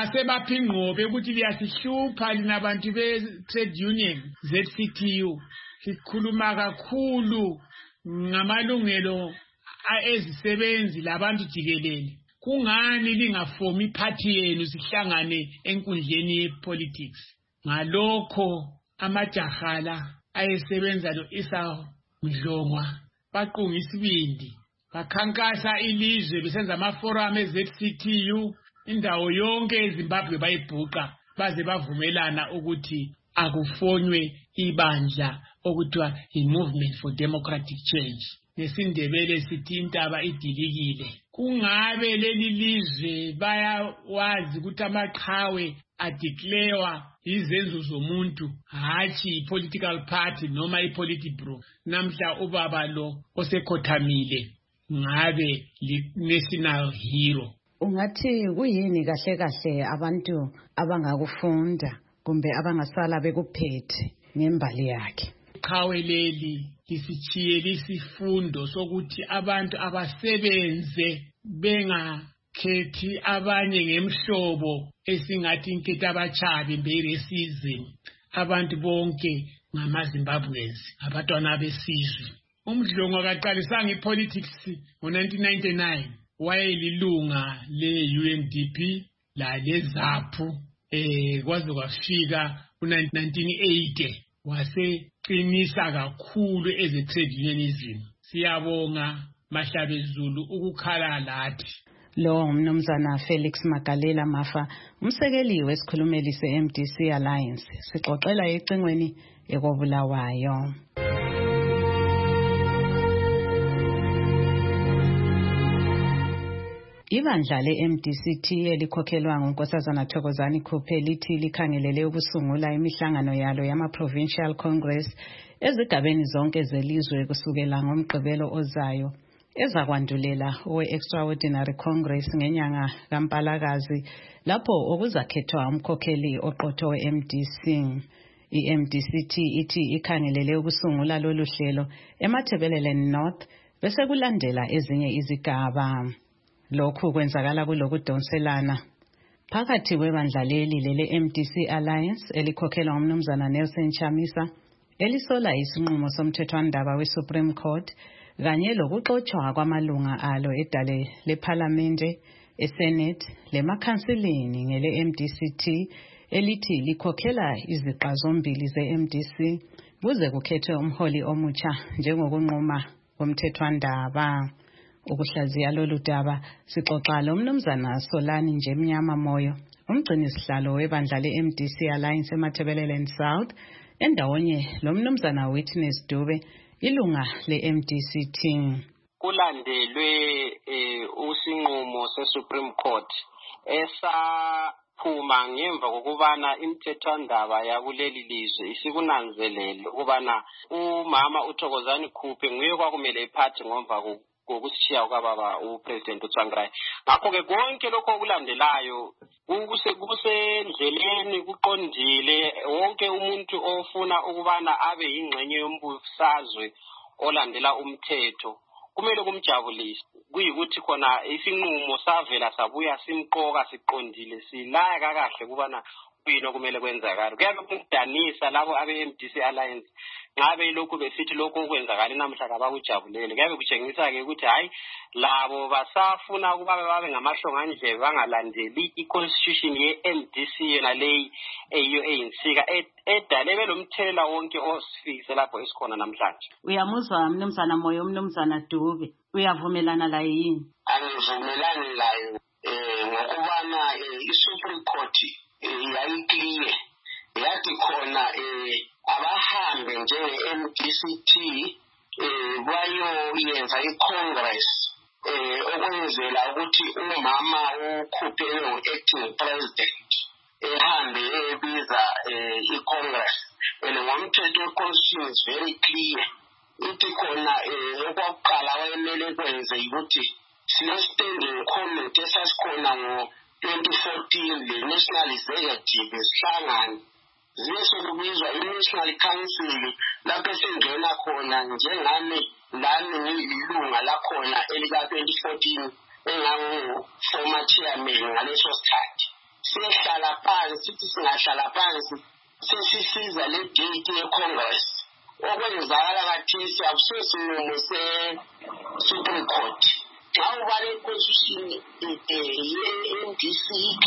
wasebaphinqobe ukuthi liyasihlupha linabantu be trade union ZCTU sikhuluma kakhulu ngamalungelo ezisebenzi labantu jikelele. Kungani lingafomi iphathi yenu sihlangane enkundleni yepolitics? Ngalokho amajahala ayesebenza lo-Esau Mdlongwa baqunga isibindi, bakhankasa ilizwe besenza amaforum eZCTU, indawo yonke eZimbabwe bayibhuqa baze bavumelana ukuthi akufonywe ibandla okuthiwa i-Movement for Democratic Change. Nesindebele sithi intaba idilikile. Kungabe leli lizwe bayawazi ukuthi amaqhawe adeclarewa izenzo zomuntu, hatshi i-political party noma i-politburo. Namhla ubaba lo osekhothamile ngabe national hero. Ungathi kuyini kahle kahle abantu abangakufunda kumbe abangasala bekuphethe ngembali yakhe? Iqhawe leli lisichiyele isifundo sokuthi abantu abasebenze bengakhethi abanye ngemhlobo esingathi inketho abachabi be-racism. Abantu bonke ngamaZimbabweans, abantwana besizwe. uMdlongwa akaqalisanga ipolitics ngo-1999. Wayelilunga le-UNDP lale-ZAPU kwaze kwafika ku-1980 waseqinisa kakhulu eze-trade unionism. Siyabonga Mahlabezulu ukukhala lathi. Lo umnumzana Felix Magalela Mafa, umsekeli wesikhulumeli se-MDC Alliance, sixoxela ecingweni ekobulawayo. Ibandla le-MDCT elikhokhelwa nguNkosazana Thokozani Khuphe lithi likhangelele ukusungula imihlangano yalo yama-Provincial Congress ezigabeni zonke zelizwe kusukela ngoMgqibelo ozayo, ezakwandulela owe-Extraordinary Congress ngenyanga kaMpalakazi, lapho okuzakhethwa umkhokheli oqotho we-MDC. I-MDCT ithi ikhangelele ukusungula lolu hlelo eMatabeleland North bese kulandela ezinye izigaba. Lokhu kwenzakala kulokudonselana phakathi kwebandla leli lele-MDC Alliance elikhokhelwa umnumzana Nelson Chamisa, elisola isinqumo somthethwandaba we-Supreme Court kanye lokuxotshwa kwamalunga alo edale lephalamende, eSenate lemakhansilini ngele-MDCT elithi likhokhela iziqa zombili ze-MDC kuze kukhethwe umholi omutsha njengokunquma komthethwandaba. Ukuhlaziya lolu daba sixoxa lo mnumzana Solani Njemnyama Moyo, umgcinisihlalo webandla le-MDC Alliance eMatabeleland South, endawonye lo mnumzana Witness Dube, ilunga le-MDCT. Kulandelwe usinqumo se-Supreme Court esaphuma ngemva kokubana imthethwandaba yakuleli lizwe isikunanzelele ukubana umama uThokozani Khuphe nguye kwakumele iphathi ngomva kokushiya kwababa uPresident uTsvangirai. Ngakho-ke konke lokho okulandelayo kusendleleni kuqondile. Wonke umuntu ofuna ukubana abe yingxenye yombusazwe olandela umthetho kumele kumjabulise. Kuyikuthi khona isinqumo savela sabuya simqoka siqondile silaya kakahle kubana kuyini okumele kwenzakala. Kuyabe kudanisa labo abe-MDC Alliance ngabe lokhu besithi lokhu okwenzakala namhla kabakujabulele. Kuyabe kutshengisa-ke ukuthi hayi labo basafuna ukuba babe ngamahlongandlebe bangalandeli i-constitution ye-MDC yona leyi eyiyo eyinsika edale belomthelela wonke osifikise lapho esikhona namhlanje. Uyamuzwa mnumzana Moyo, mnumzana Dube, uyavumelana laye yini? Angivumelani layo ngokubana i-Supreme Court yayiclear yathi khona abahambe njenge-MDCT bayoyenza i-Congress okwenzela ukuthi umama uKhuphe acting president ehambe ebiza i-Congress. Ngomthetho we-Constitution is very clear. Ithi khona okwakuqala wayemele kwenze ukuthi sine-standing committee esasikhona ngo-2014 le-National Executive esihlangane. Ziye sokubizwa i-National Council lapho esengena khona njengami lami ngiyilunga lakhona elika-2014 engangu-former chairman ngaleso sikhathi. Siyehlala phansi, sithi singahlala phansi sesisiza le date ye-Congress. okwenzakala kathesi akusosinqumo se-Supreme Court. Xa ubale iconstitution ye-MDC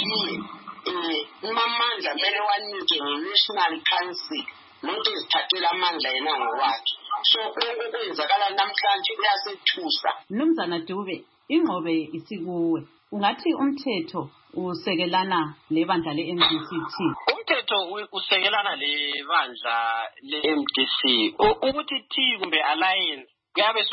ikliye amandla kumele wanike nge-National Council not ezithathela amandla yena ngokwakhe. So konke okwenzakala namhlanje kuyasethusa. Mnumzana Dube, ingqobe isikuwe. Ungathi umthetho usekelana lebandla le-MDC-T? Umthetho usekelana lebandla le-MDC. Ukuthi T kumbe alliance kuyabe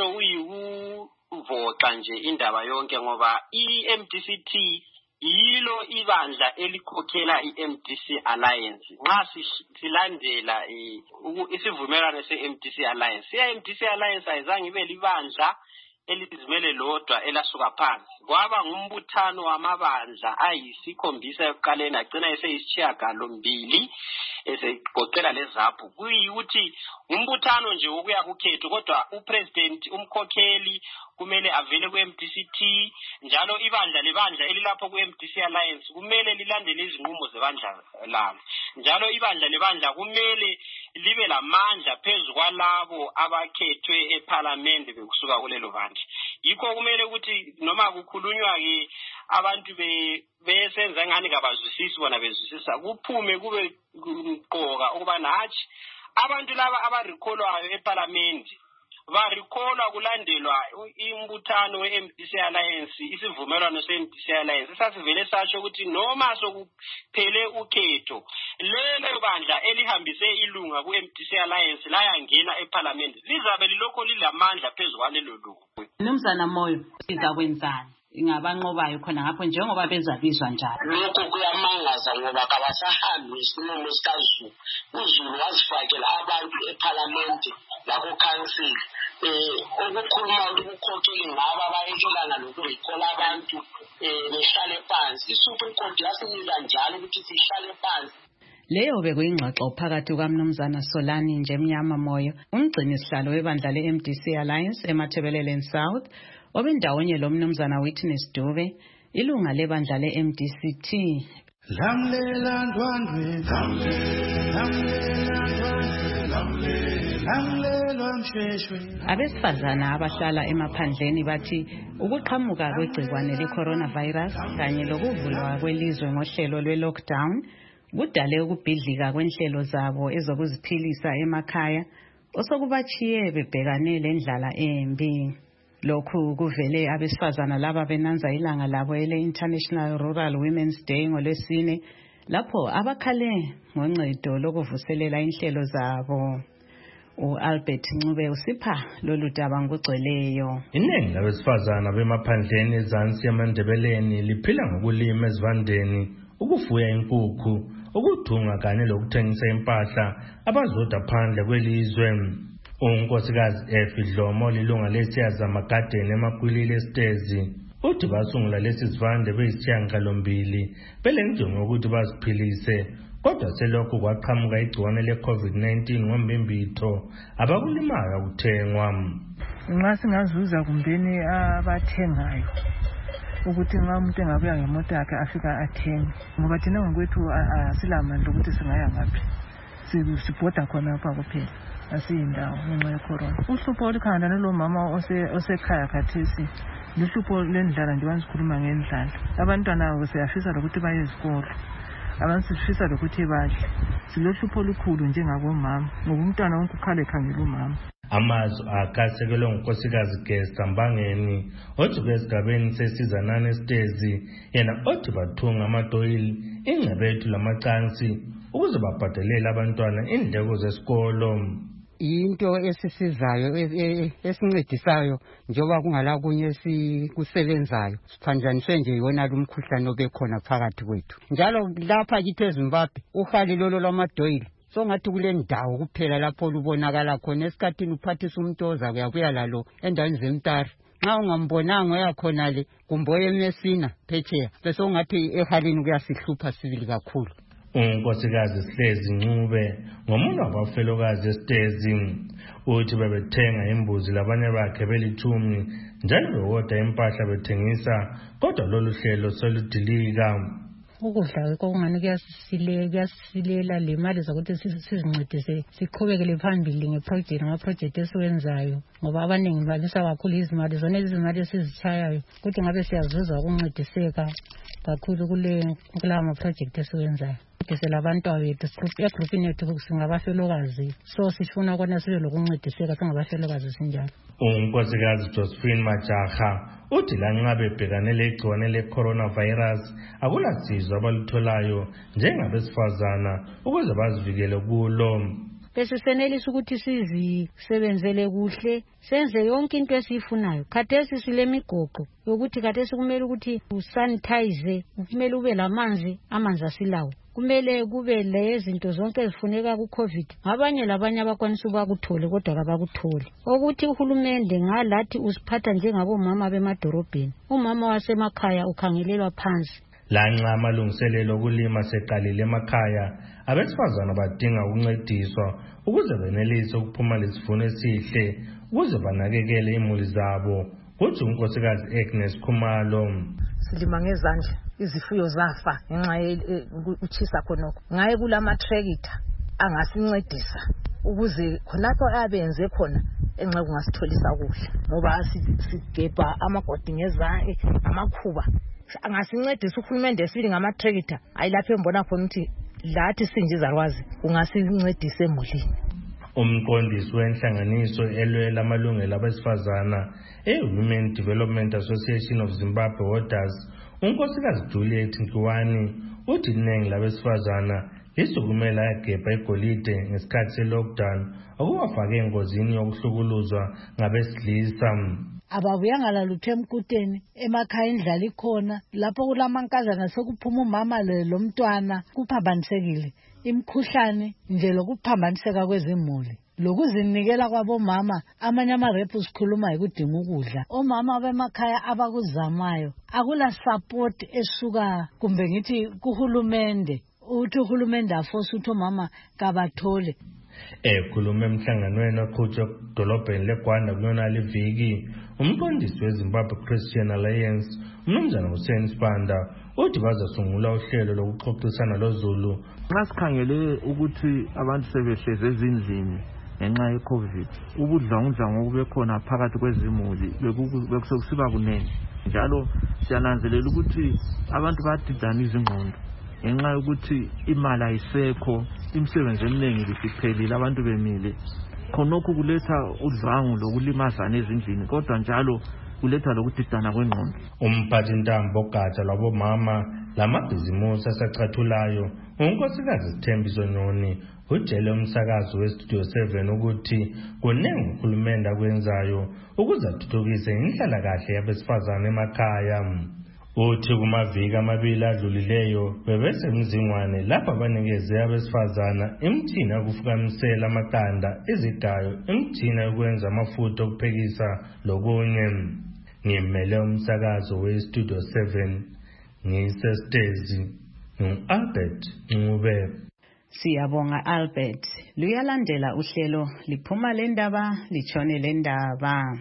sokuyikuvota nje indaba yonke ngoba i-MDC-T yilo ibandla elikhokhela i-MDC Alliance. Nxa silandela isivumelwano se-MDC Alliance. I-MDC Alliance ayizange ibe libandla elizimele lodwa elasuka phansi. Kwaba ngumbuthano wamabandla ayisikhombisa ekuqaleni agcina eseyisishiyagalombili esegoqela lezaphu. Kuyikuthi umbuthano nje wokuya kukhetho kodwa upresident umkhokheli kumele avele ku-MDC-T njalo lebandla elilapho ku-MDC Alliance kumele lilandele izinqumo zebandla lalo. Njalo lebandla kumele libe lamandla phezu kwalabo abakhethwe eParliament bekusuka kulelo bandla. Yikho kumele ukuthi noma kukhulunywa ke abantu besenza ngani kabazwisisi bona bezwisisa kuphume kube mqoka ukuba nathi abantu laba abarikholwayo eParliament barikholwa kulandelwa imbuthano we-MDC Alliance, isivumelwano se-MDC Alliance sasivele sasho ukuthi noma sokuphele ukhetho lelo bandla elihambise ilunga ku-MDC Alliance layangena eParliament lizabe lilokho lilamandla phezu kwalelo lungu. Mnumzana Moyo, sizakwenzani ingabanqobayo khona ngapho njengoba bezabizwa njalo? Lokho kuyamangaza ngoba kabasahambi isinqumo sikaZulu. uZulu wazifakela abantu eParliament laku-Council ukukhuluma ukukhokhela ngaba abayekelana nokurikhola abantu behlale phansi. I-Supreme Court yasinika njalo ukuthi sihlale phansi. Leyo bekuyingxoxo phakathi kukaMnumzana Solani Njemnyama Moyo, umgcini sihlalo webandla le-MDC Alliance eMathebeleleni South, obendawonye lo Mnumzana Witness Dube, ilunga lebandla le-MDC-T. Lamlela ndwandwe, lamlela msheshwe. Abesifazana abahlala emaphandleni bathi ukuqhamuka kwegcikwane le-coronavirus kanye lokuvulwa kwelizwe ngohlelo lwe-lockdown kudale ukubhidlika kwenhlelo zabo ezokuziphilisa emakhaya osokubachiye bebhekane lendlala embi. Lokhu kuvele abesifazana laba benanza ilanga labo ele-International Rural Women's Day ngolwesine lapho abakhale ngoncedo lokuvuselela inhlelo zabo. U-Albert Ncube usipha lolu daba ngokugcweleyo. Iningi labesifazana bemaphandleni ezansi yamandebeleni liphila ngokulima ezivandeni, ukufuya inkukhu, ukuthunga kanye lokuthengisa impahla abazoda phandle kwelizwe. uNkosikazi Dlomo lilunga lesiyazama garden emakwilile esitezi uthi basungula lesi sivande beyisishiyagalombili belenjongo ukuthi baziphilise kodwa selokhu kwaqhamuka igciwane le-COVID-19 ngombimbitho abakulimayo kuthengwa. Nxa singazuza kumbeni abathengayo ukuthi nxa umuntu engabuya ngemoto yakhe afika athenge ngoba thina ngokwethu asilamandla ukuthi singaya ngaphi sibhoda khona apha kuphela asiyindawo ngenxa yecorona. Uhlupho olukhanda nalo mama osekhaya khathesi luhlupho lendlala nje banzikhuluma ngendlala. Abantwana siyafisa lokuthi baye ezikolo abasifisa lokuthi badle. Silohlupho olukhulu njengabomama ngoba umntwana wonke ukhala ekhangela umama. Amazwi akasekelwe ngunkosikazi Gesta Mbangeni othi esigabeni sesizanane esitezi yena othi bathunga amadoyili ingcebethu lamacansi ukuze babhadelele abantwana indleko zesikolo. Into esisizayo esincedisayo njengoba kungala kunye esikusebenzayo siphanjaniswe nje yona lumkhuhlane obekhona phakathi kwethu. Njalo lapha kithi eZimbabwe uhali lolo lwamadoyili songathi kule ndawo kuphela lapho lubonakala khona esikhathini uphathisa umuntu oza kuyabuya lalo endaweni zeMtari. Nxa ungambonanga uyakhona le kumboye emesina phetsheya bese ungathi ehalini kuyasihlupha sibili kakhulu. uNkosikazi Sihlezi Ncube ngomunye wabafelokazi esitezi uthi bebethenga imbuzi labanye bakhe belithumi njalo bewoda impahla bethengisa kodwa lolu hlelo soludilika. ukudla kokungani kuyasilela le mali zokuthi sizincedise siqhubekele phambili ngeproject esiwenzayo ngoba abaningi balisa kakhulu izimali zona izimali esizichayayo ukuthi ngabe siyazuza ukuncediseka kakhulu kulawa maproject esiwenzayo. Abantu bethu egroupini yethu singabafelokazi so sifuna ukona sibe lokuncediseka singabafelokazi sinjalo. uNkosikazi Josephine Majaha uthi lanxa bebhekane legciwane le-coronavirus akulasizo abalutholayo njengabesifazana ukuze bazivikele kulo. Besisenelisa ukuthi sizisebenzele kuhle senze yonke into esiyifunayo. Khathesi silemigoqo yokuthi khathesi kumele ukuthi usanitize, kumele ube lamanzi, amanzi asilawo. Kumele kube lezinto zonke ezifuneka ku-COVID. Abanye abakwanisa ukukuthole kodwa abakutholi. Ukuthi uhulumende ngalathi usiphatha njengabomama bemadorobheni. Umama wasemakhaya ukhangelelwa phansi. Lanxa amalungiselelo okulima seqalile emakhaya, abesifazana badinga ukuncediswa ukuze benelise ukuphuma lesivuno esihle ukuze banakekele imuli zabo. Kuthi uNkosikazi Agnes Khumalo. Silima ngezandla, izifuyo zafa ngenxa uchisa khonokho. Ngaye kulama-tractor angasincedisa ukuze khonapho abenze khona enxa kungasitholisa ukudla. Ngoba sigebha amagodi amakhuba. Angasincedisa uhulumende esibili ngama-tractor ayilapho embona khona ukuthi lathi sinjizalwazi kungasincedisa emulini. Umqondisi wenhlanganiso elwela amalungelo abesifazana e-Women Development Association of Zimbabwe Warders, uNkosikazi Juliet Nkiwani uthi iningi labesifazana lisukumela yagebha igolide ngesikhathi se-lockdown okubafake engozini yokuhlukuluzwa ngabesilisa. Ababuyanga lalutho emkuteni emakhaya indlala ikhona lapho kulamankazana sekuphuma umama lo mntwana kuphambanisekile imkhuhlane nje lokuphambaniseka kwezimuli lokuzinikela kwabomama amanye amarephu sikhuluma ikudinga ukudla omama bemakhaya abakuzamayo akula support esuka kumbe ngithi kuhulumende uthi uhulumende aforce uthi omama kabathole. Ekhulume emhlanganweni oqhutshwa edolobheni leGwanda kulona liviki, umqondisi weZimbabwe Christian Alliance uMnumzana Hussein Sibanda uthi bazasungula uhlelo lokuxoxisana loZulu. Nxa sikhangele ukuthi abantu sebehleze ezindlini ngenxa ye-COVID, ubudlwangudlwangu obube khona phakathi kwezimuli bekusiba kunene, njalo siyananzelela ukuthi abantu bayadidana izingqondo ngenxa yokuthi imali ayisekho, imisebenzi eminingi bisiphelile, abantu bemile. Khonokho kuletha udlwangu lokulimazana ezindlini kodwa njalo kuletha lokudidana kwengqondo. Umphathintambo ogatsha lwabomama lamabhizimusi asacathulayo uNkosikazi Sithembiso Nyoni utshele umsakazo weStudio 7 ukuthi kunengi uhulumende akwenzayo ukuze athuthukise inhlalakahle yabesifazane emakhaya. Uthi kumaviki amabili adlulileyo bebesemzingwane lapha banikeze abesifazana imithini yokufukamisela amaqanda, izigayo, imithini yokwenza amafutha okuphekisa lokunye. Ngimele umsakazo weStudio 7 ngisestezi uAlbert Ncube. Siyabonga Albert. Luyalandela uhlelo liphuma lendaba litshone lendaba.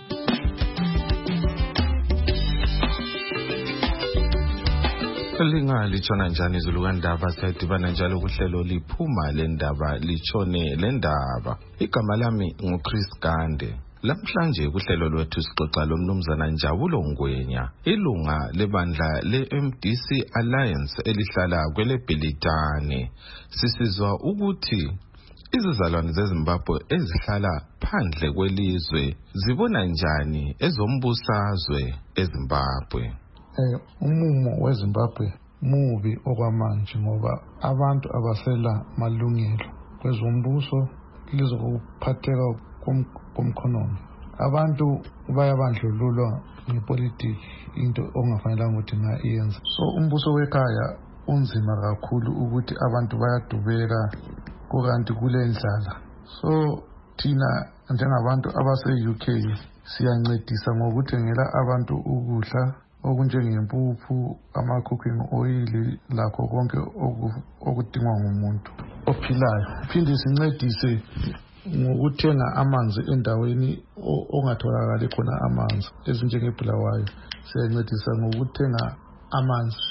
Lingalitshona njani izulu kandaba sayidibana njalo kuhlelo liphuma lendaba litshone lendaba. Igama lami nguChris Gande. Lamhlanje kuhlelo lwethu sixoxa lomnumzana Njabulo Ngwenya, ilunga lebandla le-MDC Alliance elihlala kweleBhilitane. Sisizwa ukuthi izizalwane zeZimbabwe ezihlala phandle kwelizwe zibona njani ezombusazwe eZimbabwe. Umumo weZimbabwe mubi okwamanje ngoba abantu abasela malungelo kwezombuso lizokuphatheka komkhonomi. Abantu bayabandlululwa ngepolitiki, into ongafanelanga ukuthi ngayenza. So umbuso wekhaya unzima kakhulu ukuthi abantu bayadubeka kukanti kulendlala. So thina njengabantu abase-UK siyancedisa ngokuthengela abantu ukudla okunjengempuphu, ama-cooking oil, lakho konke okudingwa ngumuntu ophilayo. Phinde sincedise ngokuthenga amanzi endaweni ongatholakali khona amanzi ezinjengeBulawayo. Siyancedisa ngokuthenga amanzi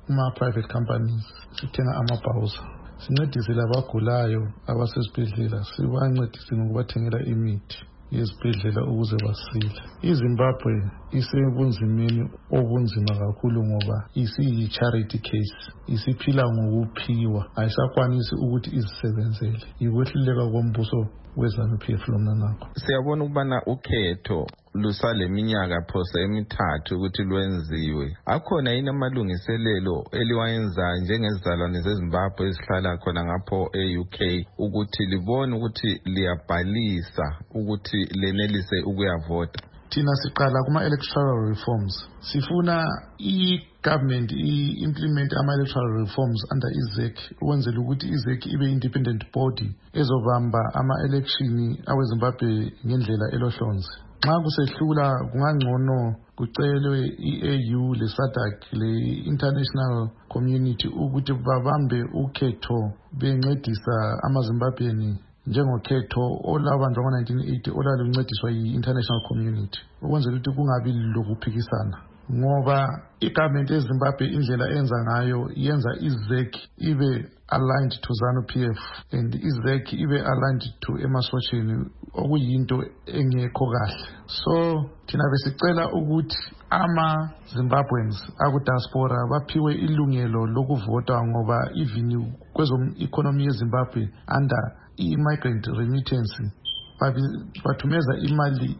kuma-private companies sithenga amabhawuza, sincedise labagulayo abasesibhedlela, sibancedise ngokubathengela imithi yezibhedlela ukuze basile. iZimbabwe isebunzimeni obunzima kakhulu ngoba isiyi-charity case, isiphila ngokuphiwa, ayisakwanisi ukuthi izisebenzele. Yikwehluleka kombuso we-ZANU-PF lomna nakho. Siyabona ukubana ukhetho lusaleminyaka phose emithathu ukuthi lwenziwe. Akhona yini amalungiselelo eliwayenza njengezizalwane zeZimbabwe ezihlala khona ngapho e-UK ukuthi libone ukuthi liyabhalisa ukuthi lenelise ukuyavota? Thina siqala kuma-electoral reforms. Sifuna i-government i-implement ama-electoral reforms under IZEC ukwenzela ukuthi IZEC ibe independent body ezobamba ama-election aweZimbabwe ngendlela elohlonzi. Nxa kusehlula kungangcono kucelwe i-AU le-SADC le-international community ukuthi babambe ukhetho bencedisa amaZimbabwean njengokhetho olabanjwa ngo-1980 olaluncediswa yi-international community ukwenzela ukuthi kungabi lokuphikisana, ngoba igovernment yeZimbabwe indlela enza ngayo yenza iZEC ibe aligned to ZANU-PF and iZEC ibe aligned to emasotsheni, okuyinto engekho kahle. So thina besicela ukuthi ama-Zimbabweans aku-diaspora baphiwe ilungelo lokuvota, ngoba even kwezo-economy yeZimbabwe under i-migrant remittance bathumeza imali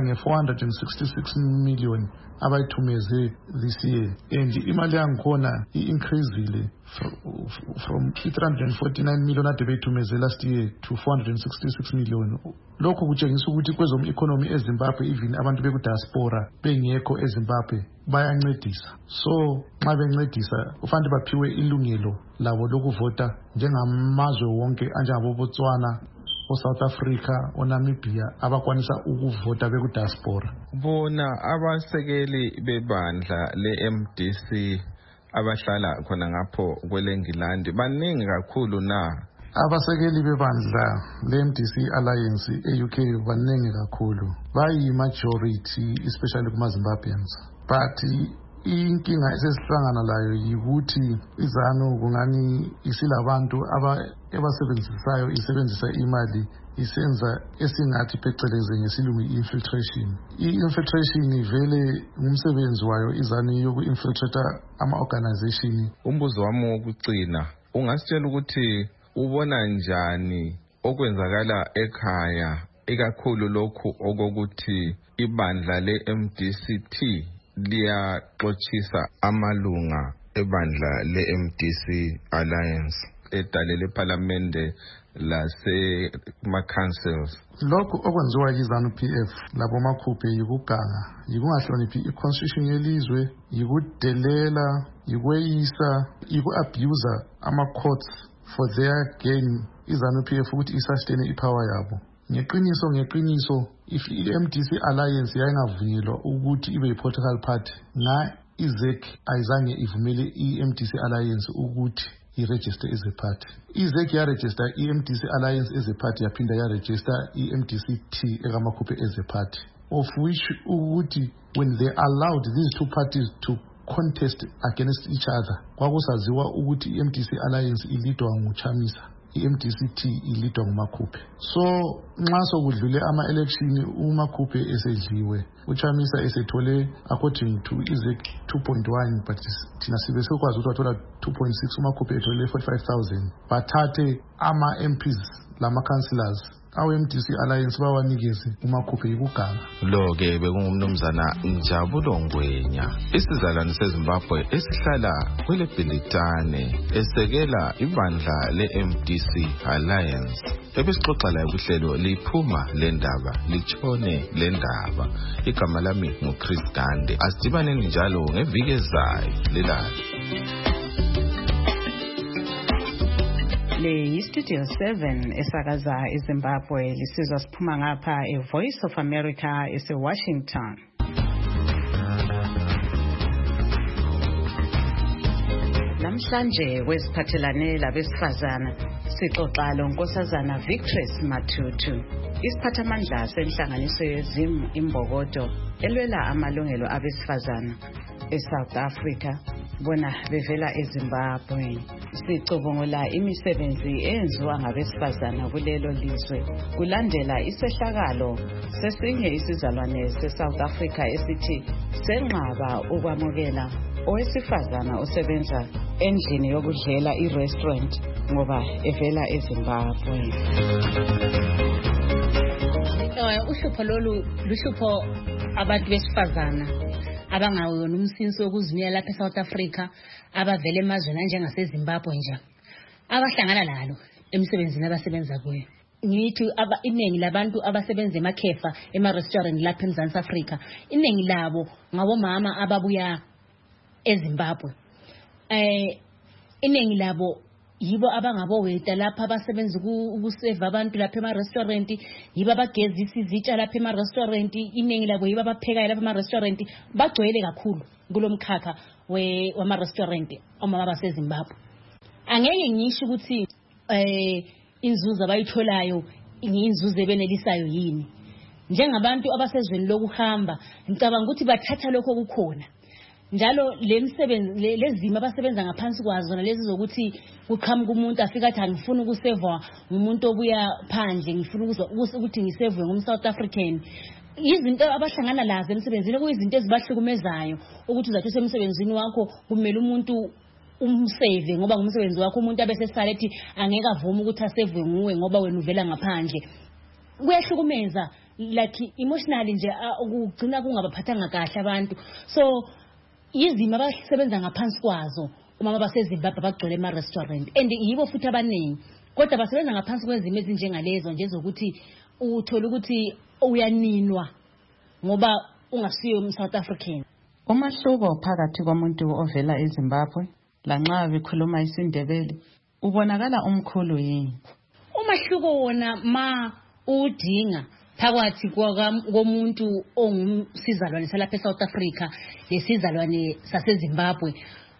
engange-466 million abayithumeze this year, and imali yangikhona i-increasile from 349 million ade beyithumeze last year to 466 million. Lokho kutshengisa ukuthi kwezo-economy eZimbabwe even abantu beku-diaspora bengekho eZimbabwe bayancedisa. So nxa bencedisa kufanele baphiwe ilungelo labo lokuvota njengamazwe wonke anjengaboBotswana, o-South Africa, o-Namibia abakwanisa ukuvota beku-diaspora. Bona abasekeli bebandla le-MDC abahlala khona ngapho kwelengilandi baningi kakhulu na? Abasekeli bebandla le-MDC Alliance e-UK baningi kakhulu, bayi-majority especially kuma-Zimbabweans, but inkinga esesihlangana layo yikuthi iZANU kungani isilabantu ebasebenzisayo isebenzisa imali isenza esingathi phecelezi ngesilungu i-infiltration. I-infiltration vele ngumsebenzi wayo iZANU yoku-infiltrata ama-organization. Umbuzo wami wokugcina, ungasitshela ukuthi ubona njani okwenzakala ekhaya, ikakhulu lokhu okokuthi ibandla le-MDCT liyaxoshisa amalunga ebandla le-MDC Alliance edalele eParliamente lasema-councils? Lokhu okwenziwa yi-ZANU-PF labo makhuphe yikuganga, yikungahloniphi i-constitution yelizwe, yikudelela, yikweyisa, yiku-abuser ama-courts for their gain. I-ZANU-PF ukuthi i-sustain ipower yabo. Ngeqiniso if i-MDC Alliance yayingavunyelwa ukuthi ibe yi-political party, iZEC ayizange ivumele i-MDC Alliance ukuthi iregister as a party. iZEC yaregister i-MDC Alliance as a party yaphinda yaregister i-MDC-T ekamakhuphe as a party, of which ukuthi when they allowed these two parties to contest against each other kwakusaziwa ukuthi i-MDC Alliance ilidwa nguChamisa, i-MDC-T ilidwa nguMakhuphe. So nxa sokudlule ama-election uMakhuphe esedliwe, uChamisa esethole according to iZEC 2.1, but thina sibe sekwazi ukuthi wathola 2.6, uMakhuphe ethole 45,000. Bathathe ama-MPs lama-councillors awe-MDC Alliance bawanikeze uMakhuphe yikuganga. Lo-ke bekungumnumzana Njabulo Ngwenya, isizalwane seZimbabwe esihlala kweleBhilitane, esekela ibandla le-MDC Alliance. Ebesixoxa layo kuhlelo liphuma lendaba litshone lendaba. Igama lami nguChris Gande. Asidibaneni njalo ngeviki ezayo lelali. Le yiStudio 7 esakaza eZimbabwe, lisizwa siphuma ngapha eVoice of America eseWashington. Namhlanje kweziphathelane labesifazana sixoxa loNkosazana Victress Matutu, isiphathamandla senhlanganiso yeZim Imbokodo elwela amalungelo abesifazana eSouth Africa. bona bevela eZimbabwe. Sicubungula imisebenzi eyenziwa ngabesifazana kulelo lizwe kulandela isehlakalo sesinye isizalwane seSouth Africa esithi senqaba ukwamukela owesifazana osebenza endlini yokudlela i-restaurant ngoba evela eZimbabwe. Uhlupho lolu luhlupho abantu besifazana abangawona umsinsi wokuzimela lapha eSouth Africa abavela emazweni anjengaseZimbabwe nje abahlangana lalo emsebenzini abasebenza kuyo. Ngithi iningi labantu abasebenza emakhefa ema-restaurant lapha eMzansi Afrika, iningi labo ngabomama ababuya eZimbabwe. Iningi labo yibo abangaboweta lapha abasebenza ukuseva abantu lapha ema-restaurant, yibo abagezisa izitsha lapha ema-restaurant, iningi labo yibo abaphekayo lapha ema-restaurant. Bagcwele kakhulu kulomkhakha wama-restaurant omama baseZimbabwe. Angeke ngisho ukuthi inzuzo abayitholayo inzuzo ebenelisayo yini. Njengabantu abasezweni lokuhamba ngicabanga ukuthi bathatha lokho okukhona. Njalo lemisebenzi lezimo abasebenza ngaphansi kwazo nalezi zokuthi kuqhamuka umuntu afika athi angifuni ukusevwa umuntu obuya phandle, ngifuna ukuthi ngisevwe ngumSouth African. Izinto abahlangana lazo emsebenzini kuyizinto ezibahlukumezayo ukuthi uzathi usemsebenzini wakho kumele umuntu umseve ngoba ngumsebenzi wakho, umuntu abesesala ethi angeke avuma ukuthi asevwe nguwe ngoba wena uvela ngaphandle. Kuyahlukumeza like emotionally nje ukugcina kungabaphathanga kahle abantu. So izimo abasebenza ngaphansi kwazo umama baseZimbabwe bagcwele ema-restaurant and yibo futhi abaningi, kodwa basebenza ngaphansi kwezimo ezinjengalezo nje zokuthi uthola ukuthi uyaninwa ngoba ungasiyo umSouth African. Umahluko phakathi komuntu ovela eZimbabwe lanxa bekhuluma isiNdebele ubonakala umkhulu yini? Umahluko wona ma udinga phakathi komuntu ongumsizalwane salapha eSouth Africa lesizalwane saseZimbabwe,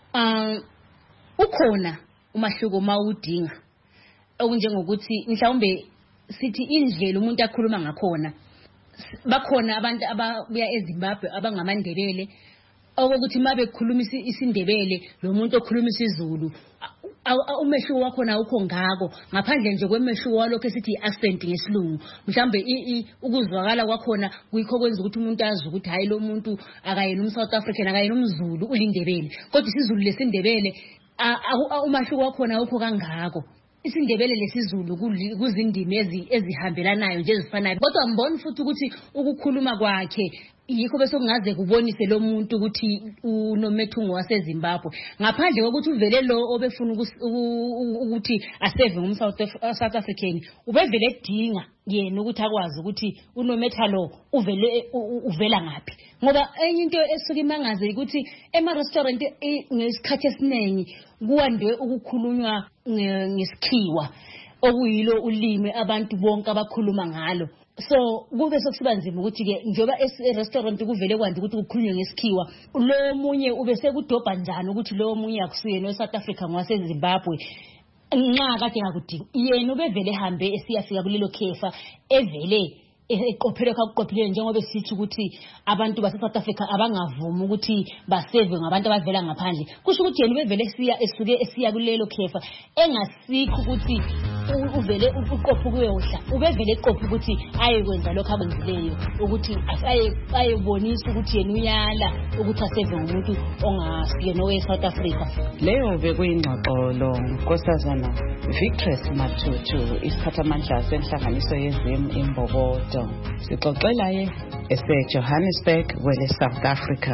ukhona umahluko mawudinga okunjengokuthi mhlawumbe sithi indlela umuntu akhuluma ngakhona. Bakhona abantu ababuya eZimbabwe abangamandebele okokuthi mabe khuluma isiNdebele lo muntu okhuluma isiZulu umehluko wakhona awukho ngako, ngaphandle nje kwemehluko walokho esithi accent ngesilungu. Mhlambe ukuzwakala kwakhona kuyikho kwenza ukuthi umuntu azi ukuthi hayi lo muntu akayena umSouth African, akayena umZulu, ulindebele. Kodwa isiZulu lesindebele umahluko wakhona awukho kangako. IsiNdebele lesizulu kuzindimi ezihambelanayo nje ezifanayo, kodwa ngibona futhi ukuthi ukukhuluma kwakhe yikho bese kungaze kubonise lo muntu ukuthi unomethungo waseZimbabwe, ngaphandle kokuthi uvele lo obefuna ukuthi aseve ngumSouth African ubevele edinga yena ukuthi akwazi ukuthi unometha lo uvela ngaphi. Ngoba enye into esuka imangaze ukuthi ema-restaurant ngesikhathi esiningi kuwandwe ukukhulunywa ngesikhiwa okuyilo ulimi abantu bonke abakhuluma ngalo. So kube sokusiba nzima ukuthi ke njoba e-restaurant kuvele kwandi ukuthi kukhulunywe ngesikhiwa, lo munye ube sekudobha njani ukuthi lo munye akusiye no-South Africa ngwaseZimbabwe. Nxa kade ngakudinga yena ubevele ehambe esiyafika kulelo khefa evele eqophele kakuqophele njengoba sithi ukuthi abantu base-South Africa abangavumi ukuthi baseve ngabantu abavela ngaphandle. Kusho ukuthi yena ubevele esuke esiya kulelo khefa engasikho ukuthi uvele uqophe kuyohla, ubevele eqophe ukuthi ayekwenza lokho akwenzileyo, ukuthi ayebonisa ukuthi yena uyala ukuthi aseve ngumuntu ongasiye nowe-South Africa. Leyo bekuyingxoxolo Nkosazana Victress Matutu, isiphathamandla senhlanganiso yezimo iMbokodo. Sixoxela ese-Johannesburg kwele South Africa.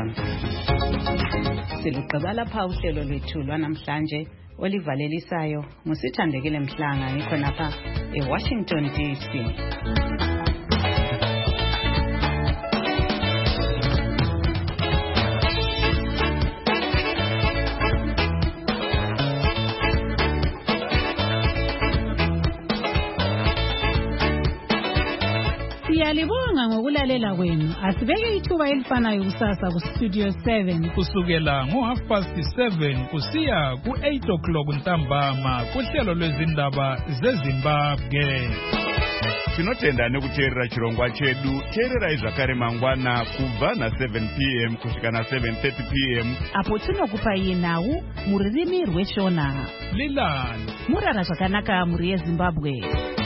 Siluqaba lapha uhlelo lwethu lwanamhlanje olivalelisayo ngusithandekile Mhlanga, ngikho napha eWashington DC. Siyalibonga ngokulalela kwenu. Asibeke ithuba elifanayo kusasa kuStudio 7 kusukela ngo7:30 kusiya ku8 o'clock ntambama kuhlelo lwezindaba zeZimbabwe. tinotenda nekuteerera chirongwa chedu. Teererai zvakare mangwana kubva na7 p.m. kusvika na7:30 p.m. apo tinokupai nhau mururimi rweshona. Leland murara zvakanaka muri yeZimbabwe.